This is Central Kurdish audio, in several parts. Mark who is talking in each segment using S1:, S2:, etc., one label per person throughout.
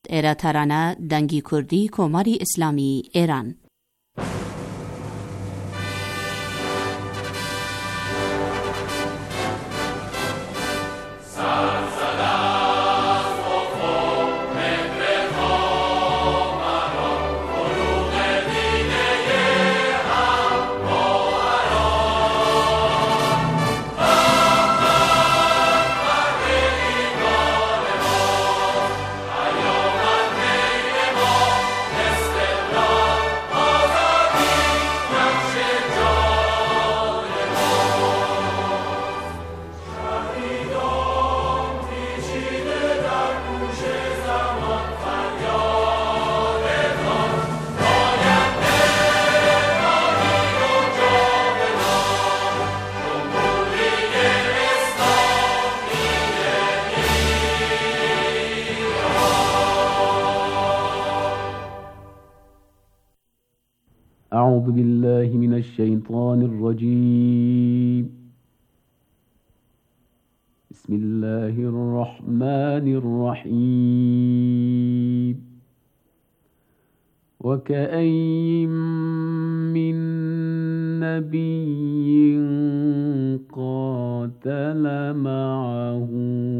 S1: ایرا ترانه دنگی کردی کماری اسلامی ایران.
S2: أعوذ بالله من الشيطان الرجيم. بسم الله الرحمن الرحيم. وكأين من نبي قاتل معه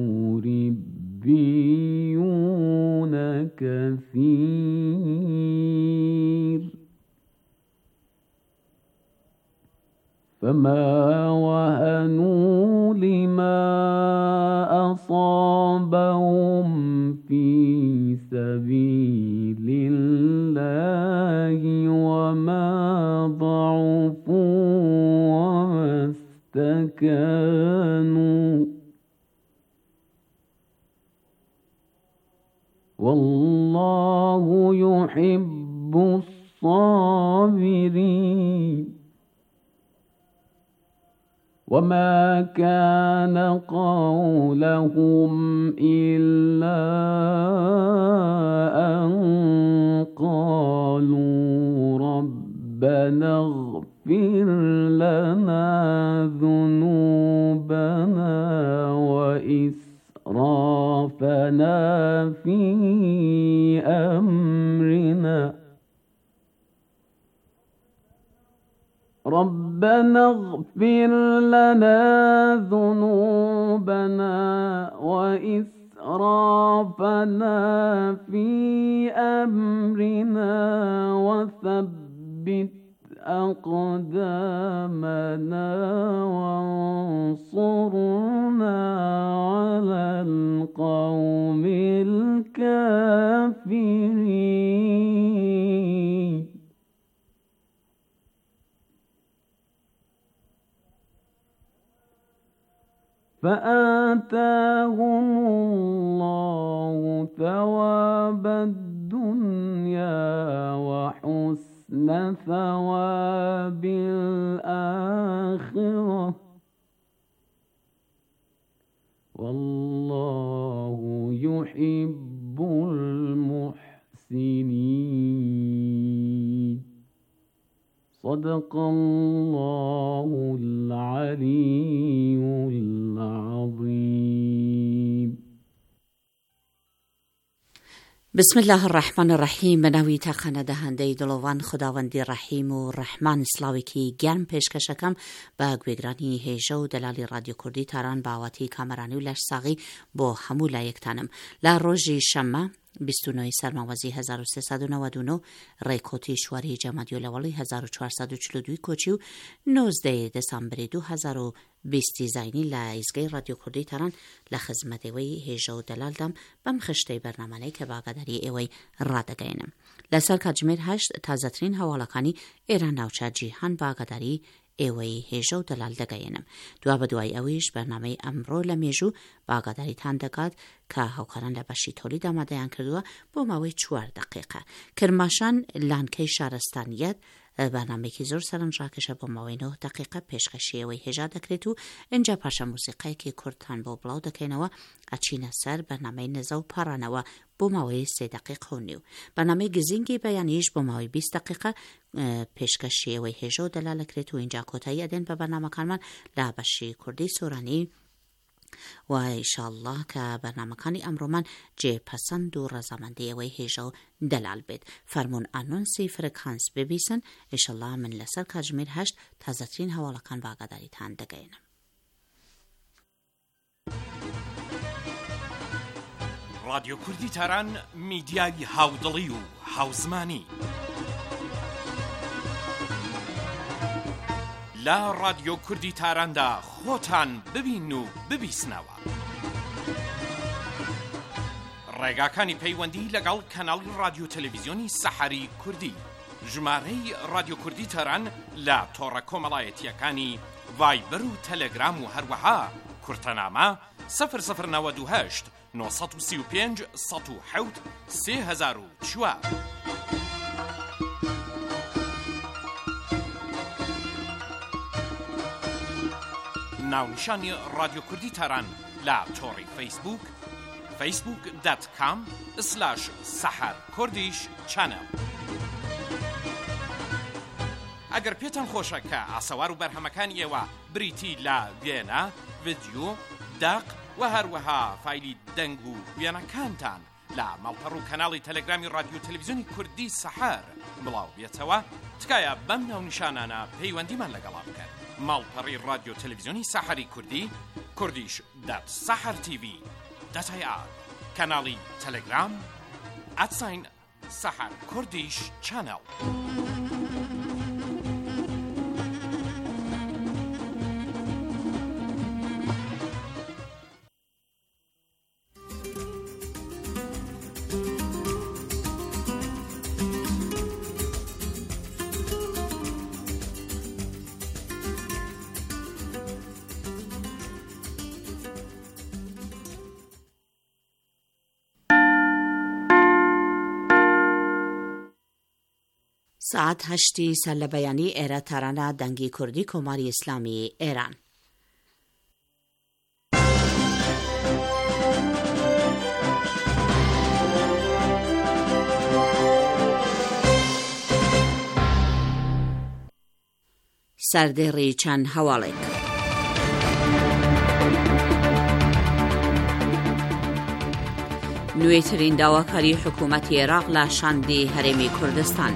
S2: ربيون كثير فما وهنوا لما أصابهم في سبيل الله وما ضعفوا وما استكانوا والله يحب الصابرين. وما كان قولهم إلا أن قالوا ربنا اغفر لنا ذنوبنا وإسرافنا في أمرنا ربنا اغفر لنا ذنوبنا وإسرافنا في أمرنا وثبت أقدامنا وانصرنا على القوم الكافرين. فآتاهم الله ثواب الدنيا وحسن ثواب الآخرة والله يحب المحسنين. صدق الله العلي العظيم.
S1: بسم الله الرحمن الرحیم. به نوی تخانه دهنده دلوان خداوندی رحیم و رحمان اسلاوی کی گرم پیشکشکم با گویگرانی هیجه و دلالی رادیو کردی تاران باواتی کامرانی و لشساقی با همو لایکتانم لروژی شمه 29 سرموازی 1399 ریکوتی شواری جمادی الاولی 1442 کوچیو 19 دسامبر 2020 زاینی لایزگی رادیو کردی تران لخدمت وی هیجه و دلال دم بم خشته برنامه که باقدری اوی را دگینم لسر کجمیر 8 تازه ترین حوالکانی ایران نوچه جیهان باقدری ایوی هیجو دلال دگینم دوا بدوای اویش برنامه امرو لمیجو باقداری تندگاد که هاوکاران لبشی تولید آمده ان کردوا با موی 4 دقیقه کرماشان لانکی شارستانیت برنامه که زور سرن راکشه با موی 9 دقیقه پیشکشی اوی هجا دکریتو انجا پاشا موسیقی که کردتان با بلاو دکینوا اچین سر برنامه نزاو پارانوا با موی 3 دقیقه و نیو برنامه گزینگی بیانیش با موی 20 دقیقه پیشکشی اوی هجو دلال کریتو اینجا کتایی ادن به برنامه کارمن لبشی کردی سورانی و انشاءالله که برنامه‌کانی ئەمڕۆمان جێپەسەند و ڕەزامەندیەوەی هێژە و دەلال بێت. فەرمونون ئەنۆنسی فرکانس ببیسن. انشاءالله من لەسەر کاتژمێر 8 تازەترین هەواڵەکان باگاداریتان دەگەێنم.
S3: رادیۆ کوردی تاران میدیای هاودڵی و هاوزمانی لە رادیۆ کوردی تاراندا خۆتان ببین و ببیسنەوە. ڕێگاکانی پەیوەندی لەگەڵ کەناڵی رادیۆ تەلەڤیزیۆنی سەحەری کوردی. ژمارەی رادیۆ کوردی تاران لە تۆڕە کۆمەڵایەتیەکانی ڤایبەر و تەلەگرام و هەروەها کورتەنامە 0098 935 107 3004. ناونیشانی رادیۆ کوردی تاران لە تۆڕی فەیسبوک facebook.com/saharkurdish channel. ئەگەر پێتان خۆشە کە ئاسەوار و بەرهەمەکانی ئێوە بریتی لە وێنە، ڤیدیۆ، داق و هەروەها فایلی دەنگ و وێنەکانتان لە ماڵپەڕ و کەناڵی تەلەگرامی رادیۆ تەلەڤیزیۆنی کوردی سەحەر بڵاو بێتەوە، تکایە بەم ناونیشانانە پەیوەندیمان لەگەڵا بکەن. ماڵپەڕی رادیۆ تەلەڤیزیۆنی سەحەری کوردی kurdish.sahartv.ir، کەناڵی تەلەگرام @saharkurdish channel.
S1: ساعت 8 سەر لە بەیانی ئێرە تارانە دەنگی کوردی کۆماری ئیسلامی ئێران. سەردێڕی چەند هەواڵێک. نوێترین داواکاری حکوومەتی عێراق لە شاندی هەرێمی کوردستان.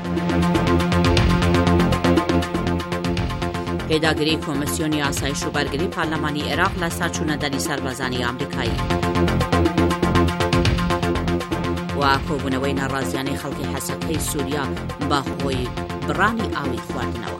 S1: پێداگیری کۆمسیۆنی ئاسایش و بەرگری پارلەمانی عێراق لە سەرچوونەدەری سەربازانی ئەمریکایی و کۆبوونەوەی ناڕازیانەی خەڵکی حەسەکەی سووریا بە خۆی بڕانی ئاوی خواردنەوە.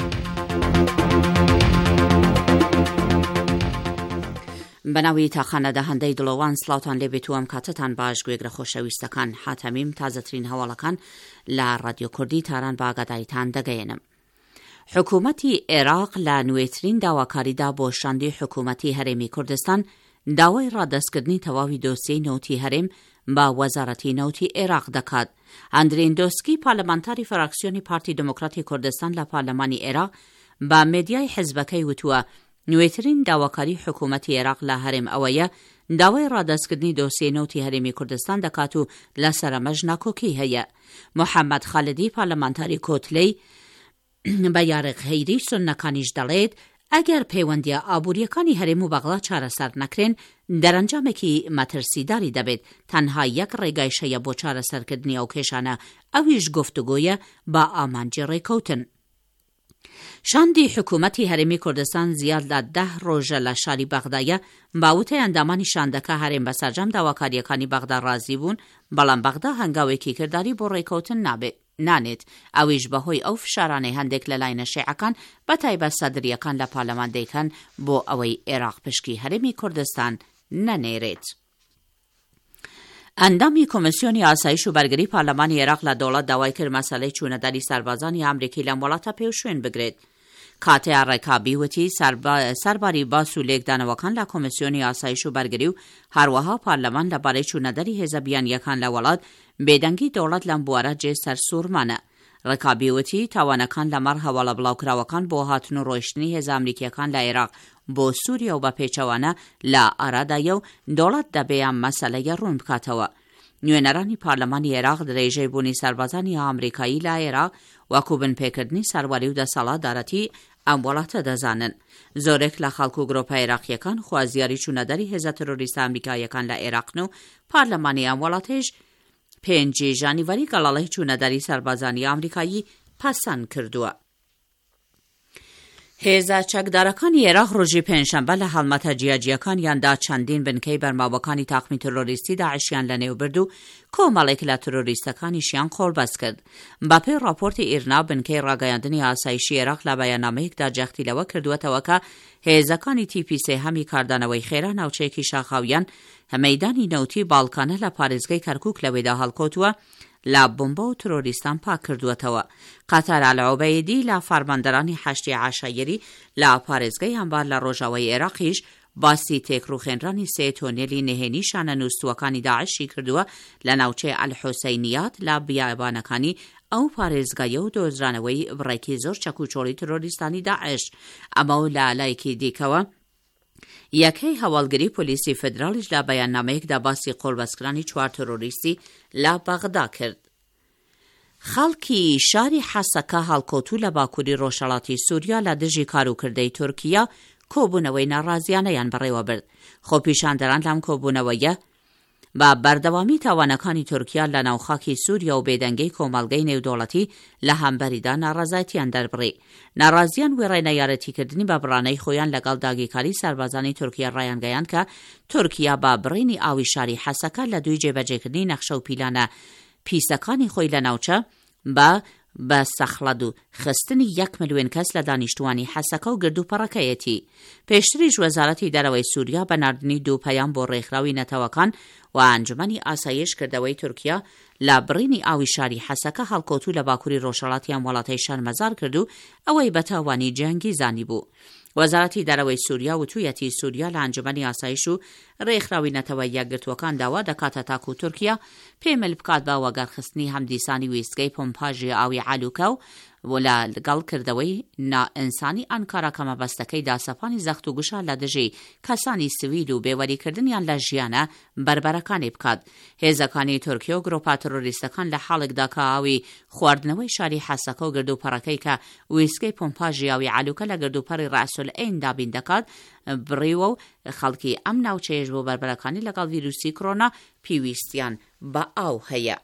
S1: بەناوی تاخانە دەهەندەی دڵۆوان سڵاوتان لێبێت و ئەم کاتتان باش گوێگرە خۆشەویستەکان. حاتەمیم تازەترین هەواڵەکان لە رادیۆ کوردی تاران بە ئاگاداریتان دەگەێنم. حکوومەتی عێراق لە نوێترین داواکاریدا بۆ شاندی حکوومەتی هەرێمی کوردستان داوای ڕادەستکردنی تەواوی دۆسیەی نەوتی هەرێم با وەزارەتی نەوتی عێراق دەکات. ئەندرێن دۆسکی پارلەمانتاری فراکسیۆنی پارتی دموکراتی کوردستان لە پارلەمانی عێراق با مێدیای حیزبەکەی وتووە نوێترین داواکاری حکوومەتی عێراق لە هەرێم ئەوەیە داوای ڕادەستکردنی دۆسیەی نەوتی هەرێمی کوردستان دەکات و لە سەرەمەژ ناکۆکی هەیە. محەممەد خالدی پارلەمانتاری کۆتلەی بە یارق هەیری سنەکانیش دەڵێت ئەگەر پەیوەندیە ئابوووریەکانی هەرێم و بەغڵا چارەسەر نەکرێن دەرەنجامێکی مەترسیداری دەبێت. تەنها یەک ڕێگایش هەیە بۆ چارەسەرکردنی ئەو کێشانە، ئەویش گفتوگۆیە با ئامانجی ڕێکەوتن. شاندی حکوومەتی هەرێمی کوردستان زیاد لە 10 ڕۆژە لە شاری بەغدایە باوتەی ئەندامانی شاندەکە هەرێم بە سەرجەم داواکاریەکانی بەغدا ڕازی بوون، بەڵام بەغدا هەنگاوێکی کردداری بۆ ڕێکەوتن نانێت. ئەویش بەهۆی ئەو فشارانەی هەندێک لە لایەنە شیعەکان بە تایبەت سەدریەکان لە پارلەمان دەیکەن بۆ ئەوەی عێراق پشکی هەرێمی کوردستان نەنێرێت. ئەندامی کۆمسیۆنی ئاسایش و بەرگری پارلەمانی عێراق لە دەوڵەت داوای کرد مەسەلەی چوونەدەری سەربازانی ئەمریکی لەم وڵاتە پێوشوێن بگرێت. کاتەیە ڕێکابی وتی سەرباری باس و لێکدانەوەکان لە کۆمسیۆنی ئاسایش و بەرگری و هەروەها پارلەمان لەبارەی چوونەدەری هێزەبیانیەکان لە وڵات بێدەنگی دەوڵەت لەم بوارە جێ سەرسوورمانە. ڕێکابی وتی تاوانەکان لەمەڕ هەواڵە بڵاوکراوەکان بۆ هاتن و ڕۆیشتنی هێزە ئەمریکیەکان لە عێراق بۆ سووریا و بە پێچەوانە لە ئارادایە و دەوڵەت دەبێیان مەسەلەیە ڕوون بکاتەوە. نوێنەرانی پارلەمانی عێراق درێژەی بوونی سەربازانی ئامریکایی لە عێراق وەکو بنپێکردنی سەروەری و دەسەڵاتدارەتی ئەم وڵاتە دەزانن. زۆرێک لە خەڵک و گرۆپە عێراقیەکان خوازیاری چوونەدەری هێزە تەرۆریستە ئەمریکایەکان لە عێراقن و پارلەمانی ئەم وڵاتەش 5 ژانیڤەری گەڵاڵەی چوونەدەری سەربازانی ئامریکایی پەسەند کردووە. هێزە چەکدارەکانی عێراق ڕۆژی پێنجشەمبە لە هەڵمەتە جیاجیەکانیاندا چەندین بنکەی بەرماوەکانی تاقمی تۆرۆریستی داعشیان لەنێو برد و کۆمەڵێک لە تۆرۆریستەکانیشیان خۆڵبەست کرد. بەپێی راپۆرتی ئیرنا بنکەی ڕاگەیاندنی ئاسایشی عێراق لە بەیاننامەیەکدا جەختی لەوە کردووەتەوە کە هێزەکانی TPC هەمی کاردانەوەی خێرا ناوچەیەکی شاخاویان مەیدانی نەوتی باڵکانە لە پارێزگای کەرکووک لەوێدا هەڵکۆتووە لا بۆمبە و تۆرۆریستان پاک کردووەتەوە. قەتار ئەلعوبەیدی لە فەرماندەرانی حەشتی عاشایری لە پارێزگای هەمبار لە ڕۆژاوای عێراقیش باسی تێکڕوخێنرانی 3 تۆنێلی نهێنی شانە نووسوەکانی داعشی کردووە لە ناوچەی ئەلحوسەینیات لە بیابانەکانی ئەو پارێزگایە و دۆزرانەوەی بڕێکی زۆر چەکوچۆڵی تۆرۆریستانی داعش. ئەمە و لە لایەکی دیکەوە یەکەی هەواڵگری پۆلیسی فدرالیش لە بەیاننامەیەکدا باسی قۆڵبەستکردنی 4 تۆرۆریستی لە بەغدا کرد. خەڵکی شاری حەسەکە هەڵکۆتوو لە باکووری ڕۆژهەڵاتی سووریا لە دژی کاروکردەی تورکیا کۆبوونەوەی ناڕازیانەیان بەڕێوە برد. خۆپیشاندەران لەم کۆبوونەوەیە بە بەردەوامی تاوانەکانی تورکیا لە ناوخاکی سووریا و بێدەنگەی کۆمەڵگەی نێودوڵەتی لە هەمبەریدا ناڕازایەتیان دەربڕی. ناڕازیان وێڕای نەیارەتیکردنی بە بڕانەی خۆیان لەگەڵ داگیرکاری سەربازانی تورکیا ڕایانگەیاند کە تورکیا بە بڕینی ئاوی شاری حەسەکە لە دوای جێبەجێکردنی نەخشە و پیلانە پیسەکانی خۆی لە ناوچە بە سەخڵەد و خستنی 1 ملیۆن کەس لە دانیشتوانی حەسەکە و گردوپەڕەکەیەتی. پێشتریش وەزارەتی دەرەوەی سووریا بە ناردنی 2 پەیام بۆ ڕێکخراوی نەتەوەکان و ئەنجومەنی ئاسایشکردەوەی تورکیا لە بڕینی ئاوی شاری حەسەکە هەڵکۆتوو لە باکووری ڕۆژهەڵاتی ئەم وڵاتەی شەرمەزار کرد و ئەوەی بە تاوانی جەنگی زانی بوو. وەزارەتی دەرەوەی سووریا وتوویەتی سووریا لە ئەنجومەنی ئاسایش و ڕێکخراوی نەتەوە یەکگرتووەکان داوا دەکاتە تاکو تورکیا پێمەل بکات بە وەگەرخستنی هەمدیسانی ویستگەی پۆمپاژی ئاوی عالوکە و لە لەگەڵکردەوەی نائەنسانی ئەنکارا کە مەبەستەکەی داسەپانی زەخت و گوشە لە دژی کەسانی سویل و بێوەریکردنیان لە ژیانە بربەرەکانی بکات. هێزەکانی تورکیا و گرۆپا تۆرۆریستەکان لە حاڵێکدا کە ئاوی خواردنەوەی شاری حەسەکە و گردوپەڕەکەی کە ویسکەی پۆمپاژی ئاوی عالوکە لە گردوپەڕی ڕەسولعین دابین دەکات بڕیوە و خەڵکی ئەم ناوچەیەش بۆ بربەرەکانی لەگەڵ ڤیرۆسی کۆڕۆنا پێویستیان بە ئاو هەیە.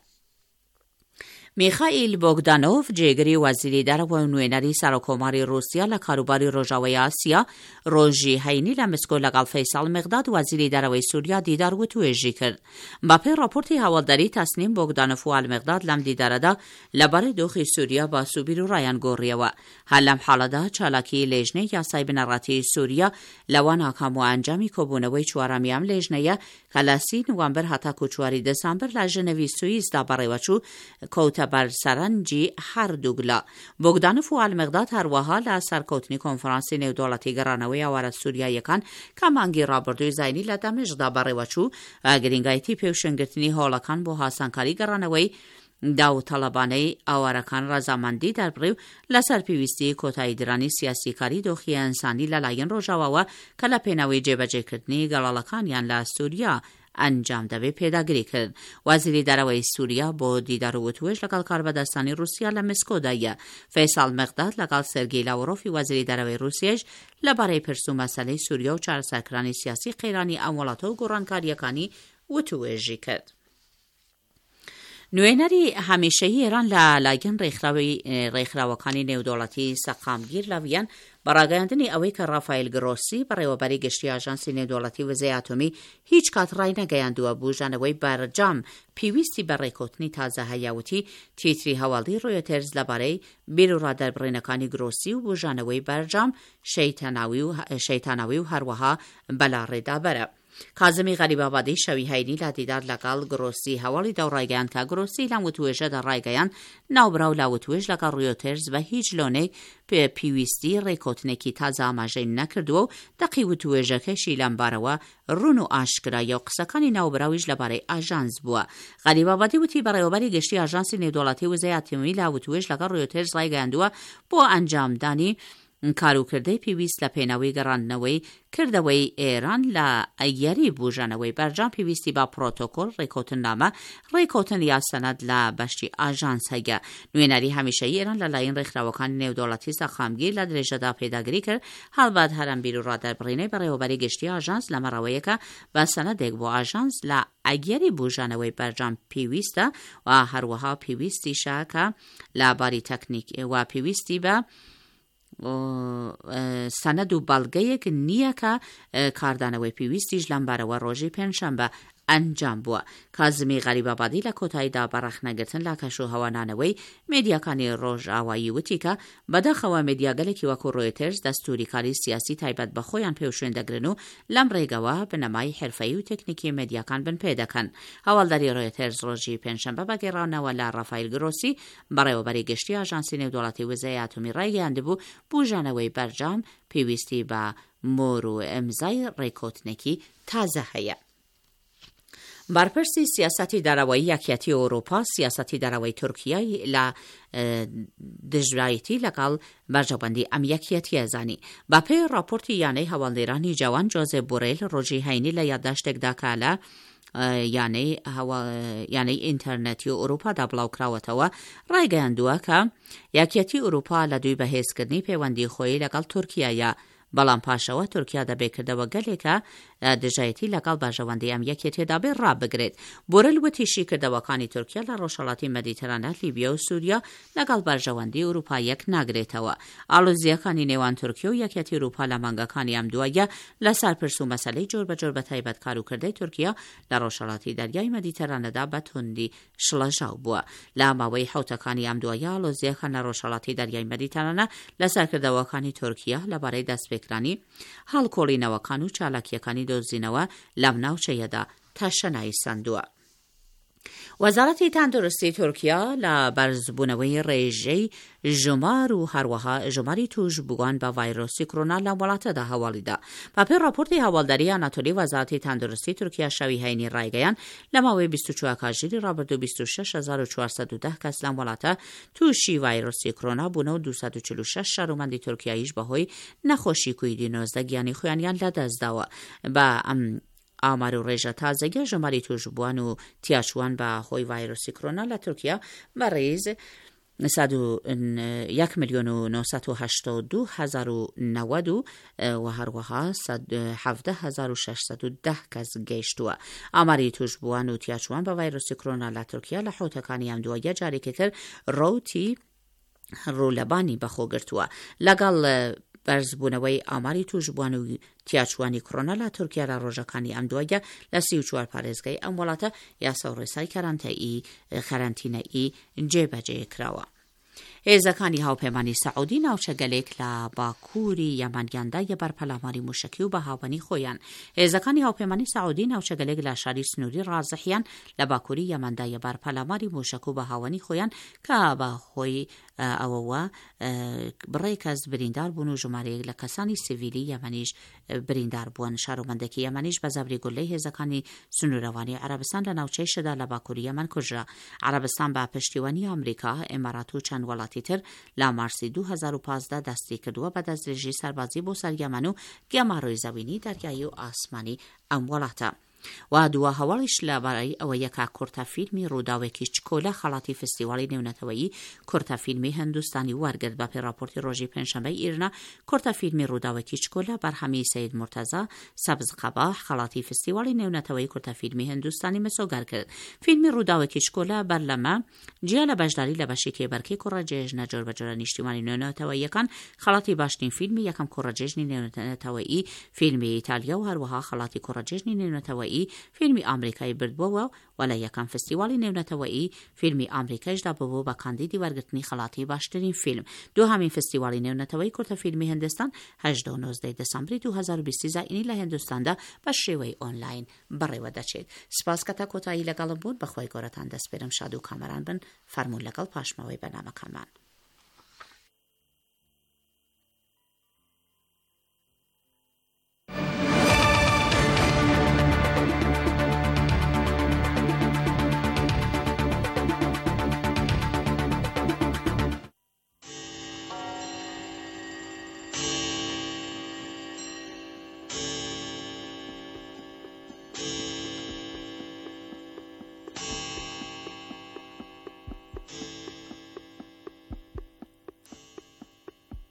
S1: میخائیل بۆگدانۆڤ جێگەری وەزیری دەرەوە و نوێنەری سەرۆکۆماری رووسیا لە کاروباری ڕۆژاوای ئاسیا ڕۆژی هەینی لە مسکۆ لەگەڵ فەیساڵ مێغداد وەزیری دەرەوەی سووریا دیدار و توێژی کرد. بەپێی راپۆرتی هەواڵداری تەسنیم بۆگدانۆڤ و ئالمێغداد لەم دیدارەدا لەبارەی دۆخی سووریا با سوبیر و ڕایان گۆڕیەوە. هەر لەم حاڵەدا چالاکی لێژنەی یاسای بنەڕەتی سووریا لەوە ناکام و ئەنجامی کۆبوونەوەی 4 ئەم لێژنەیە کە لە 30 نوامبەر هەتا 4 دەسامبەر لە ژنەوی سوئیسدا بەڕێوەچوو کەوتە بەرسەرەنجی هەردووگلا. بۆگدانۆڤ و ئالمێغداد هەروەها لە سەرکەوتنی کۆنفرانسی نێودوڵەتی گەڕانەوەی ئاوارە سووریایەکان کە مانگی ڕابردووی زاینی لە دەمەشقدا بەڕێوەچوو گرنگایەتی پێوشنگرتنی هۆڵەکان بۆ هاسانکاری گەڕانەوەی داوطەلەبانەی ئاوارەکان ڕەزامەندی دەربڕی و لەسەر پێویستی کۆتاییدرانی سیاسیکاری دۆخی ئەنسانی لەلایەن ڕۆژاواوە کە لە پێناوی جێبەجێکردنی گەڵاڵەکانیان لە سووریا ئەنجام دەبێت پێداگری کرد. وەزیری دەرەوەی سووریا بۆ دیدار و وتوێژ لەگەڵ کاربەدەستانی رووسیا لە مسکۆدایە. فەیساڵ مێغداد لەگەڵ سێرگێی لاڤڕۆڤی وەزیری دەرەوەی رووسیاش لەبارەی پرسە و مەسەلەی سووریا و چارەسەرکردنی سیاسی قەیرانی ئەم وڵاتە و گۆڕانکاریەکانی وتوێژی کرد. نوێنەری هەمیشەیی ئێران لە لایەن ڕێکخراوەکانی نێودوڵەتی سەقامگیر لە ڤیان بەڕاگەیاندنی ئەوەی کە ڕافایل گرۆسی بەڕێوەبەری گشتی ئاژانسی نێودوڵەتی وزەی ئاتۆمی هیچ کات ڕای نەگەیاندووە بوژانەوەی بەرجام پێویستی بە ڕێکوتنی تازە هەیەوتی تیتری هەواڵی ڕۆیتەرز لەبارەی بیرروڕادەربڕینەکانی گرۆسی و بوژانەوەی بەرجام شەیتاناوی و هەروەها بەلاڕێدابەرە. کازمی غەریبابادی شەوی هەینی لە دیدار لەگەڵ گرۆسی هەواڵی دەوڕایگەیاند کە گرۆسی لەم وتوێژەدا ڕایگەیاند ناوبراو لا وتوێژ لەگەڵ ڕۆیتەرز بە هیچ لۆنەی پێویستی ڕێکوتنێکی تازە ئاماژەی نەکردووە و دەقی وتوێژەکەشی لەمبارەوە ڕوون و ئاشکرایە و قسەکانی ناوبراویش لەبارەی ئاژانس بووە. غەریبابادی وتی بەڕێوەبەری گشتی ئاژانسی نێودوڵەتی وزەی ئاتۆمی لا وتوێژ لەگەڵ ڕۆیتەرز ڕایگەیاندووە بۆ ئەنجامدانی کاروکردەی پێویست لە پێناوی گەڕاندنەوەی کردەوەی ئێران لە ئەگەری بوژانەوەی بەرجام پێویستی با پرۆتۆکۆل ڕێککەوتننامە ڕێککەوتن یا سەنەد لە بەشتی ئاژانس هەیە. نوێنەری هەمیشەیی ئێران لەلایەن ڕێکخراوەکانی نێودەوڵەتی سەخامگیر لە درێژەدا پێداگری کرد هەڵبات هەرەمبیر و ڕادەربڕینەی بەڕێوەبەری گشتی ئاژانس لە مەڕەوەیەکە بە سەنەدێک بۆ ئاژانس لە ئەگەری بوژانەوەی بەرجام پێویستە و هەروەها پێویستی شاکە لە باری تەکنیک و پێویستی بە سەنەد و بەڵگەیەک نییە کە کاردانەوەی پێویستیش لەم بارەوە ڕۆژی پێنجشەمبە ئەنجام بووە. کازمی غەریبابادی لە کۆتاییدا بەڕەخنەگرتن لا کەش و هەوانانەوەی مێدیاکانی ڕۆژئاوایی وتی کە بەداخەوە مێدیاگەلێکی وەکو ڕۆیترز دەستوری کاری سیاسی تایبەت بە خۆیان پێوشێن دەگرن و لەم ڕێگەوە بنەمای حرفەیی و تەکنیکی مێدیاکان بن پێ دەکەن. هەواڵداری ڕۆیترز ڕۆژی پێنجشەمبە بەگێڕانەوە لە ڕافایل گرۆسی بەڕێوەبەری گشتی ئاژانسی نێودەوڵەتی وزەی ئاتۆمی ڕایگەیاندبوو بوژانەوەی بەرجام پێویستی بە مۆر و ئەمزای ڕێککەوتنێکی تازە هەیە. بارپرسی سیاستی داراوایی یەکێتی ئەوروپا سیاستی داراوایی تورکیای لە دژایەتی لەگەڵ بەرژەوەندی ئەم یەکێتیە زانی. بە پێی راپۆرتی یانەی هەواڵدێرانی جوان جۆزێف بۆرێل ڕۆژی هەینی لە یادداشتێکدا کە لە یانەی ئینتەرنێتی و ئەوروپادا بڵاوکراوەتەوە ڕایگەیاندووە کە یەکێتی ئەوروپا لە دوای بەهێزکردنی پەیوەندی خۆی لەگەڵ تورکیایە. بەڵام پاشەوە تورکیا دەبێکردەوە گەلێکە دژایەتی لەگەڵ باژەوەندی ئەم یەکێتێدا بێ ڕابگرێت. بۆرەل وتیشی کردەوەکانی تورکیا لە ڕۆژهەڵاتی مەدیتەرانە، لیبیا و سووریا لەگەڵ باژەوەندی ئەوروپایەک ناگرێتەوە. ئاڵۆزیەکانی نێوان تورکیا و یەکێتی ئەوروپا لە مانگەکانی ئەم دوایە لەسەر پرس و مەسەلەی جۆر بەجۆر بە تایبەت کاروکردەی تورکیا لە ڕۆژهەڵاتی دەریای مەدیتەرانەدا بە توندی شڵەژاو بووە. لە ماوەی حوتەکانی ئەم دوایە ئاڵۆزیەکان لە ڕۆژهەڵاتی دەریای مەدیتەرانە لەسەر کردەوەکانی تورکیا لەبارەی دەستپێکرانی هەڵکۆڵینەوەکان و چالاکیەکانی دۆزینەوە لەم ناوچەیەدا تەشەنایی سەندووە. وەزارەتی تەندروستی تورکیا لە بەرزبوونەوەی ڕێژەی ژمار و هەروەها ژماری توشبووان بە ڤایرۆسی کۆرۆنا لە وڵاتەدا هەواڵیدا. بەپێی راپۆرتی هەواڵداری ئاناتۆلی وەزارەتی تەندروستی تورکیا شەوی هەینی ڕایگەیان لە ماوەی 24 کاتژێری ڕابردوو 26410 کەس لەم وڵاتە تووشی ڤایرۆسی کۆرۆنا بوون و 246 شارۆمەندی تورکیاییش بەهۆی نەخۆشی کویدی-19 گیانی خۆیانیان لەدەستداوە. بە ئەم ئامار و ڕێژە تازەگە ژماری توشبووان و تیاچوان بە هۆی ڤایرۆسی کۆرۆنا لە تورکیا بەڕێز 1,982,090 و هەروەها 117,610 کەس گەیشتووە. ئاماری توشبووان و تیاچوان بە ڤایرۆسی کۆرۆنا لە تورکیا لە حوتەکانی ئەم دوایە جارێکتر ڕوتی ڕوولەبانی بەخۆگرتووە. لەگەڵ بەرزبوونەوەی ئاماری توشبووان و تیاچوانی کۆرۆنا لە تورکیا لە ڕۆژەکانی ئەم دوایە لە 34 پارێزگای ئەم وڵاتە یاسا و ڕێسای کەرانتینەیی جێبەجێ کراوە. هێزەکانی هاوپەیمانی سەعودی ناوچەگەلێک لە باکووری یەمەنیاندا بەرپەلاماری موشکی و بەهاوبەنی خۆیان. هێزەکانی هاوپەیمانی سەعودی ناوچەگەلێک لە شاری سنووری ڕازحیان لە باکووری یەمەندا بەرپەلاماری موشک و بەهاوبەنی خۆیان کە بەخۆی ئەوەوە بڕێ کەس بریندار بوون و ژمارەیەک لە کەسانی سیڤیلی یەمەنیش بریندار بوون. شارۆمەندێکی یەمەنیش بە زەبری گولەی هێزەکانی سنوورەوانی عەرەبستان لە ناوچەیشدا لە باکووری یەمەن کوژرا. عەرەبستان بە پشتیوانی ئەمریکا، ئێمارات و چەند وڵاتی تر لە مارسی 2015 دەستی کردووە بە دەستدرێژی سەربازی بۆ سەر یەمەن و گەماڕۆی زەوینی دەریایی و ئاسمانی ئەم وڵاتە. و دووە هەواڵیش لەبارەی ئەوە یەکا کورتە فیلمی ڕووداوێکی چکۆلە خەڵاتی فستیواڵی نێونەتەوەیی کورتە فیلمی هندوستانی وەرگرت. بە پێی راپۆرتی ڕۆژی پێنجشەمبەی ئیرنا کورتە فیلمی ڕووداوێکی چکۆلە بەرهەمی سەید مورتەزا سەبز قەباح خەڵاتی فستیواڵی نێونەتەوەیی کورتە فیلمی هندوستانی مەسۆگار کرد. فیلمی ڕووداوێکی چکۆلە بەرلەمە جیا لە بەشداری لە بەشی تێبەرکەی کوڕەجێژنە جۆر بەجۆرە نیشتیمانی نێونەتەوەییەکان خەڵاتی باشترین فیلمی یەکەم کوڕەجێژنی نێونەتەوەیی فیلمی ئیتالیا و هەروەها خەڵاتی کوڕەجێژنی نێونەتەوەیی فیلمی ئامریکایی بردبووە و لە یەکەم فستیواڵی نێونەتەوەیی فیلمی ئامریکایشدا ببوو بە کاندیدی وەرگرتنی خەڵاتی باشترین فیلم. دووهەمین فستیواڵی نێونەتەوەیی کورتە فیلمی هندستان 18 و 19 دەسەمبری 2020 زاینی لە هندستاندا بە شێوەی ئۆنلاین بەڕێوە دەچێت. سپاس کە تا کۆتایی لەگەڵم بوون. بەخۆی گەورەتان دەسپێرم. شاد و کامەران بن. فەرموون لەگەڵ پاشماوەی بەنامەکانمان.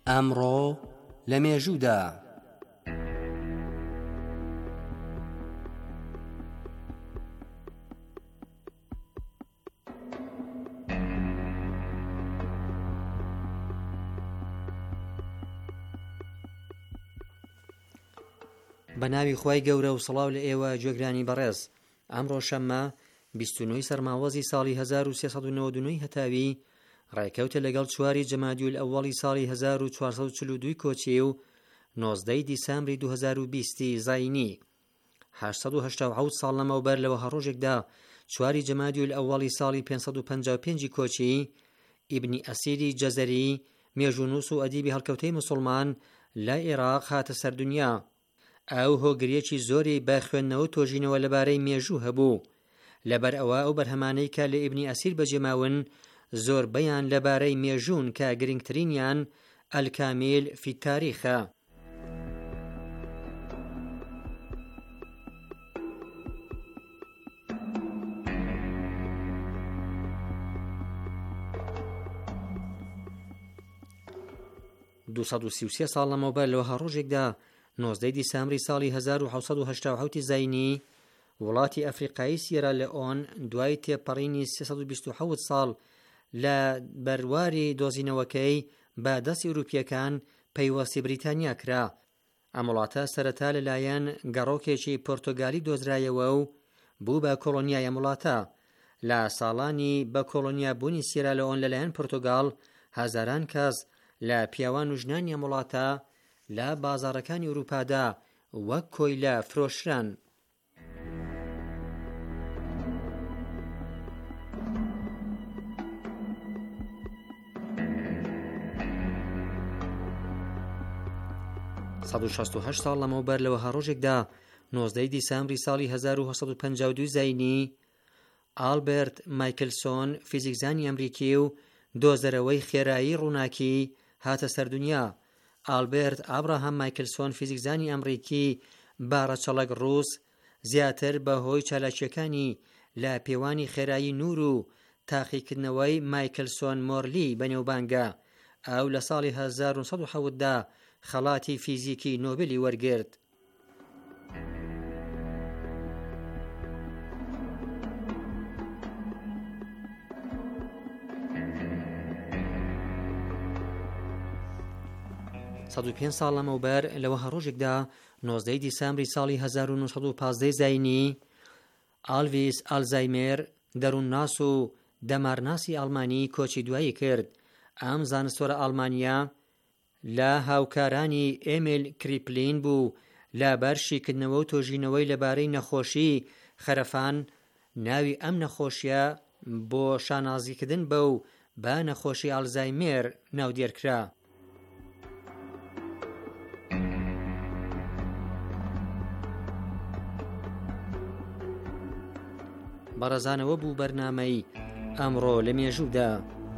S4: ئەمڕۆ لە مێژوودا بە ناوی خوای گەورە و سڵاو لە ئێوە گوێگرانی بەڕێز. ئەمڕۆ شەممە 29 سەرماوەزی ساڵی 1399 هەتاوی ڕێکەوتە لەگەڵ 4 جەمادی الئەوەڵی ساڵی 1442 کۆچی و 19 دیسەمبری 2020 زاینی. 887 ساڵ لەمەوبەر لەوە هەڕۆژێکدا 4 جەمادی الئەوەڵی ساڵی 555 کۆچی ئیبنی ئەسیری جەزەری مێژوونووس و ئەدیبی هەڵکەوتەی موسڵمان لە عێراق هاتە سەردونیا. ئەو هۆگریەکی زۆری بە خوێندنەوە تۆژینەوە لەبارەی مێژوو هەبوو. لەبەر ئەوە ئەو بەرهەمانەی کە لە ئیبنی ئەسیر بەجێماون زۆربەیان لەبارەی مێژوون کە گرنگترینیان ئەلکامیل فی تاریخە. دووسەد ساڵ لەمەوبەر لەوە هەڕۆژێکدا 19 دیسەمبری ساڵی 1970 زاینی وڵاتی ئەفریقایی سیێرا لێئۆن دوای تێپەڕینی 327 ساڵ لە بەرواری دۆزینەوەکەی بە دەستی ئەوروپیەکان پەیوەستی بریتانیا کرا. ئەم وڵاتە سەرەتا لەلایەن گەڕۆکێکی پۆرتۆگالی دۆزرایەوە و بوو بە کۆڵۆنیای ئەم وڵاتە. لە ساڵانی بە کۆڵۆنیا بوونی سیێرا لێئۆن لەلایەن پۆرتۆگاڵ هەزاران کەس لە پیاوان و ژنانی ئەم وڵاتە لە بازاڕەکانی ئەوروپادا وەک کۆیلە فرۆشران. سەد و 68 ساڵ لەمەوبەر لەوە هەڕۆژێکدا 19 دیسەمبری ساڵی 1952 زاینی ئالبێرت مایکلسۆن فیزیکزانی ئەمریکی و دۆزەرەوەی خێرایی ڕووناکی هاتە سەردونیا. ئالبێرت ئابراهام مایکلسۆن فیزیکزانی ئەمریکی باڕەچەڵەک ڕووس زیاتر بەهۆی چالاکیەکانی لە پێوانی خێرایی نور و تاقیکردنەوەی مایکلسۆن مۆرلی بەنێوبانگە. ئەو لە ساڵی 1970 دا خەڵاتی فیزیکی نۆبلی وەرگرت. سەد و 5 ساڵ لەمەوبەر لەوە هەڕۆژێکدا 19 دیسەمبری ساڵی 1915 زاینی ئالڤیس ئالزایمێر دەروونناس و دەمارناسی ئەڵمانی کۆچی دوایی کرد. ئەم زانستوەرە ئەڵمانیا لە هاوکارانی ئێمیل کریپلین بوو. لەبەر شیکردنەوە و تۆژینەوەی لەبارەی نەخۆشی خەرەفان ناوی ئەم نەخۆشیە بۆ شانازیکردن بەو بە نەخۆشی ئەڵزایمێر ناودێرکرا. بەڕێزانەوە بوو بەرنامەی ئەمڕۆ لە مێژوودا.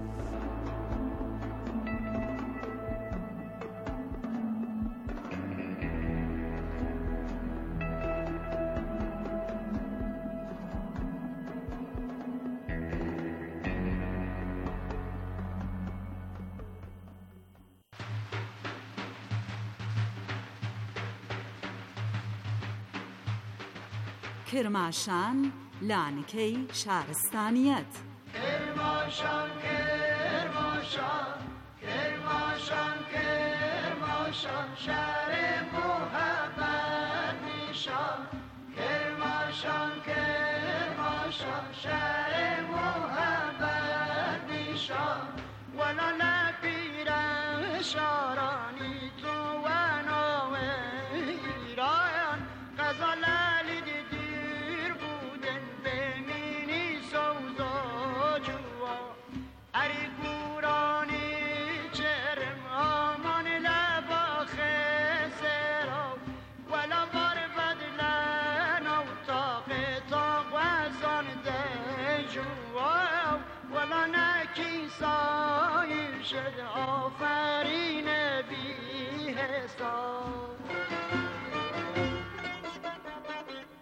S5: کرماشان لانکەی شارستانیەت. کرماشان کرماشان کرماشان کرماشان شارێ محەبەت نیشان کرماشان کرماشان شارێ محەبەت نیشان وەلا لە پیرە شارانی جوانەوە ئیران غەزەلەلی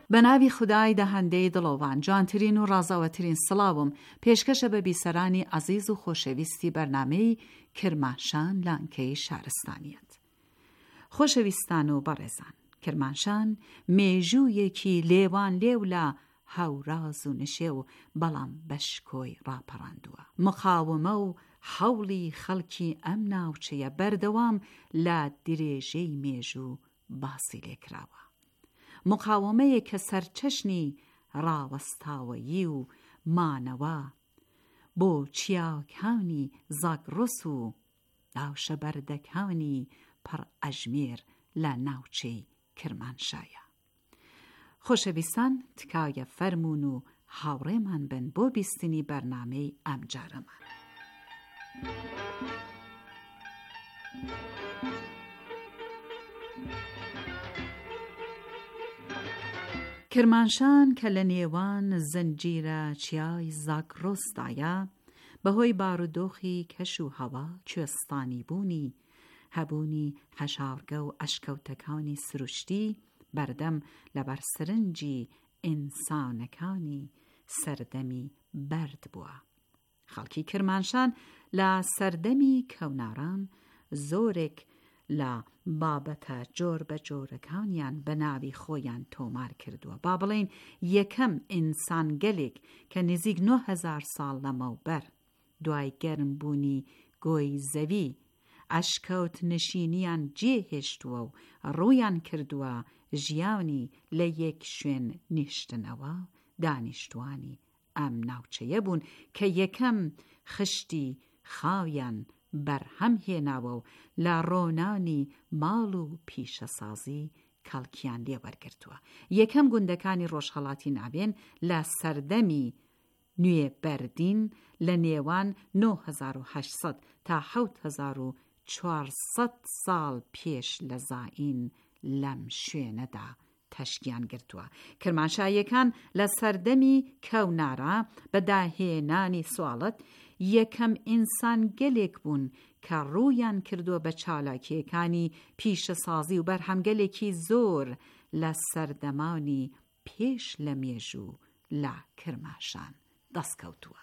S5: بە ناوی خودای دەهەندەی دڵۆوان، جوانترین و ڕازاوەترین سڵاوم پێشکەشە بە بیسەرانی عەزیز و خۆشەویستی بەرنامەی کرماشان لانکەی شارستانیەت. خۆشەویستان و بەڕێزان، کرماشان مێژوویەکی لێوان لێو لە هاوراز و نشێ و بەڵام بەشکۆی ڕاپەڕاندووە. مقاومە و حەوڵی خەڵکی ئەم ناوچەیە بەردەوام لە درێژەی مێژوو باسی لێکراوە. مقاومەیە کە سەرچەشنی ڕاوەستاوەیی و مانەوە بۆ چیاکانی زاگرۆس و ناوشەبەردەکانی پڕ ئەژمێر لە ناوچەی کرمانشایە. خۆشەویستان، تکایە فەرمون و هاوڕێمان بن بۆ بیستنی بەرنامەی ئەم جارەمان. کرمانشان کە لە نێوان زنجیرە چیای زاگرۆسدایە، بەهۆی بارودۆخی کەش و هەوا کوێستانی بوونی، هەبوونی هەژارگە و ئەشکەوتەکانی سروشتی بەردەم لەبەر سرنجی ئینسانەکانی سەردەمی بەرد بووە. خەڵکی کرمانشان لە سەردەمی کەوناران زۆرێک لە بابەتە جۆر بە جۆرەکانیان بە ناوی خۆیان تۆمار کردووە. با بڵێن یەکەم ئینسان گەلێک کە نزیک 9,000 ساڵ لەمەوبەر دوای گەرمبوونی گۆی زەوی ئەشکەوت نشینیان جێهێشتووە و ڕوویان کردووە ژیانی لە یەک شوێن نیشتنەوە دانیشتوانی ئەم ناوچەیە بوون کە یەکەم خشتی خاویان بەرهەم هێناوە و لە ڕۆنانی ماڵ و پیشەسازی کەڵکیان لێوەرگرتووە. یەکەم گوندەکانی ڕۆژهەڵاتی ناوێن لە سەردەمی نوێ بەردین لە نێوان 9,800 تا 7,400 ساڵ پێش لە زاین لەم شوێنەدا تەشکیان گرتووە. کرمانشایەکان لە سەردەمی کەونارا بەداهێنانی سواڵەت یەکەم ئینسان گەلێک بوون کە ڕوویان کردووە بە چالاکیەکانی پیشەسازی و بەرهەمگەلێکی زۆر لە سەردەمانی پێش لە مێژوو لە کرماشان دەستکەوتووە.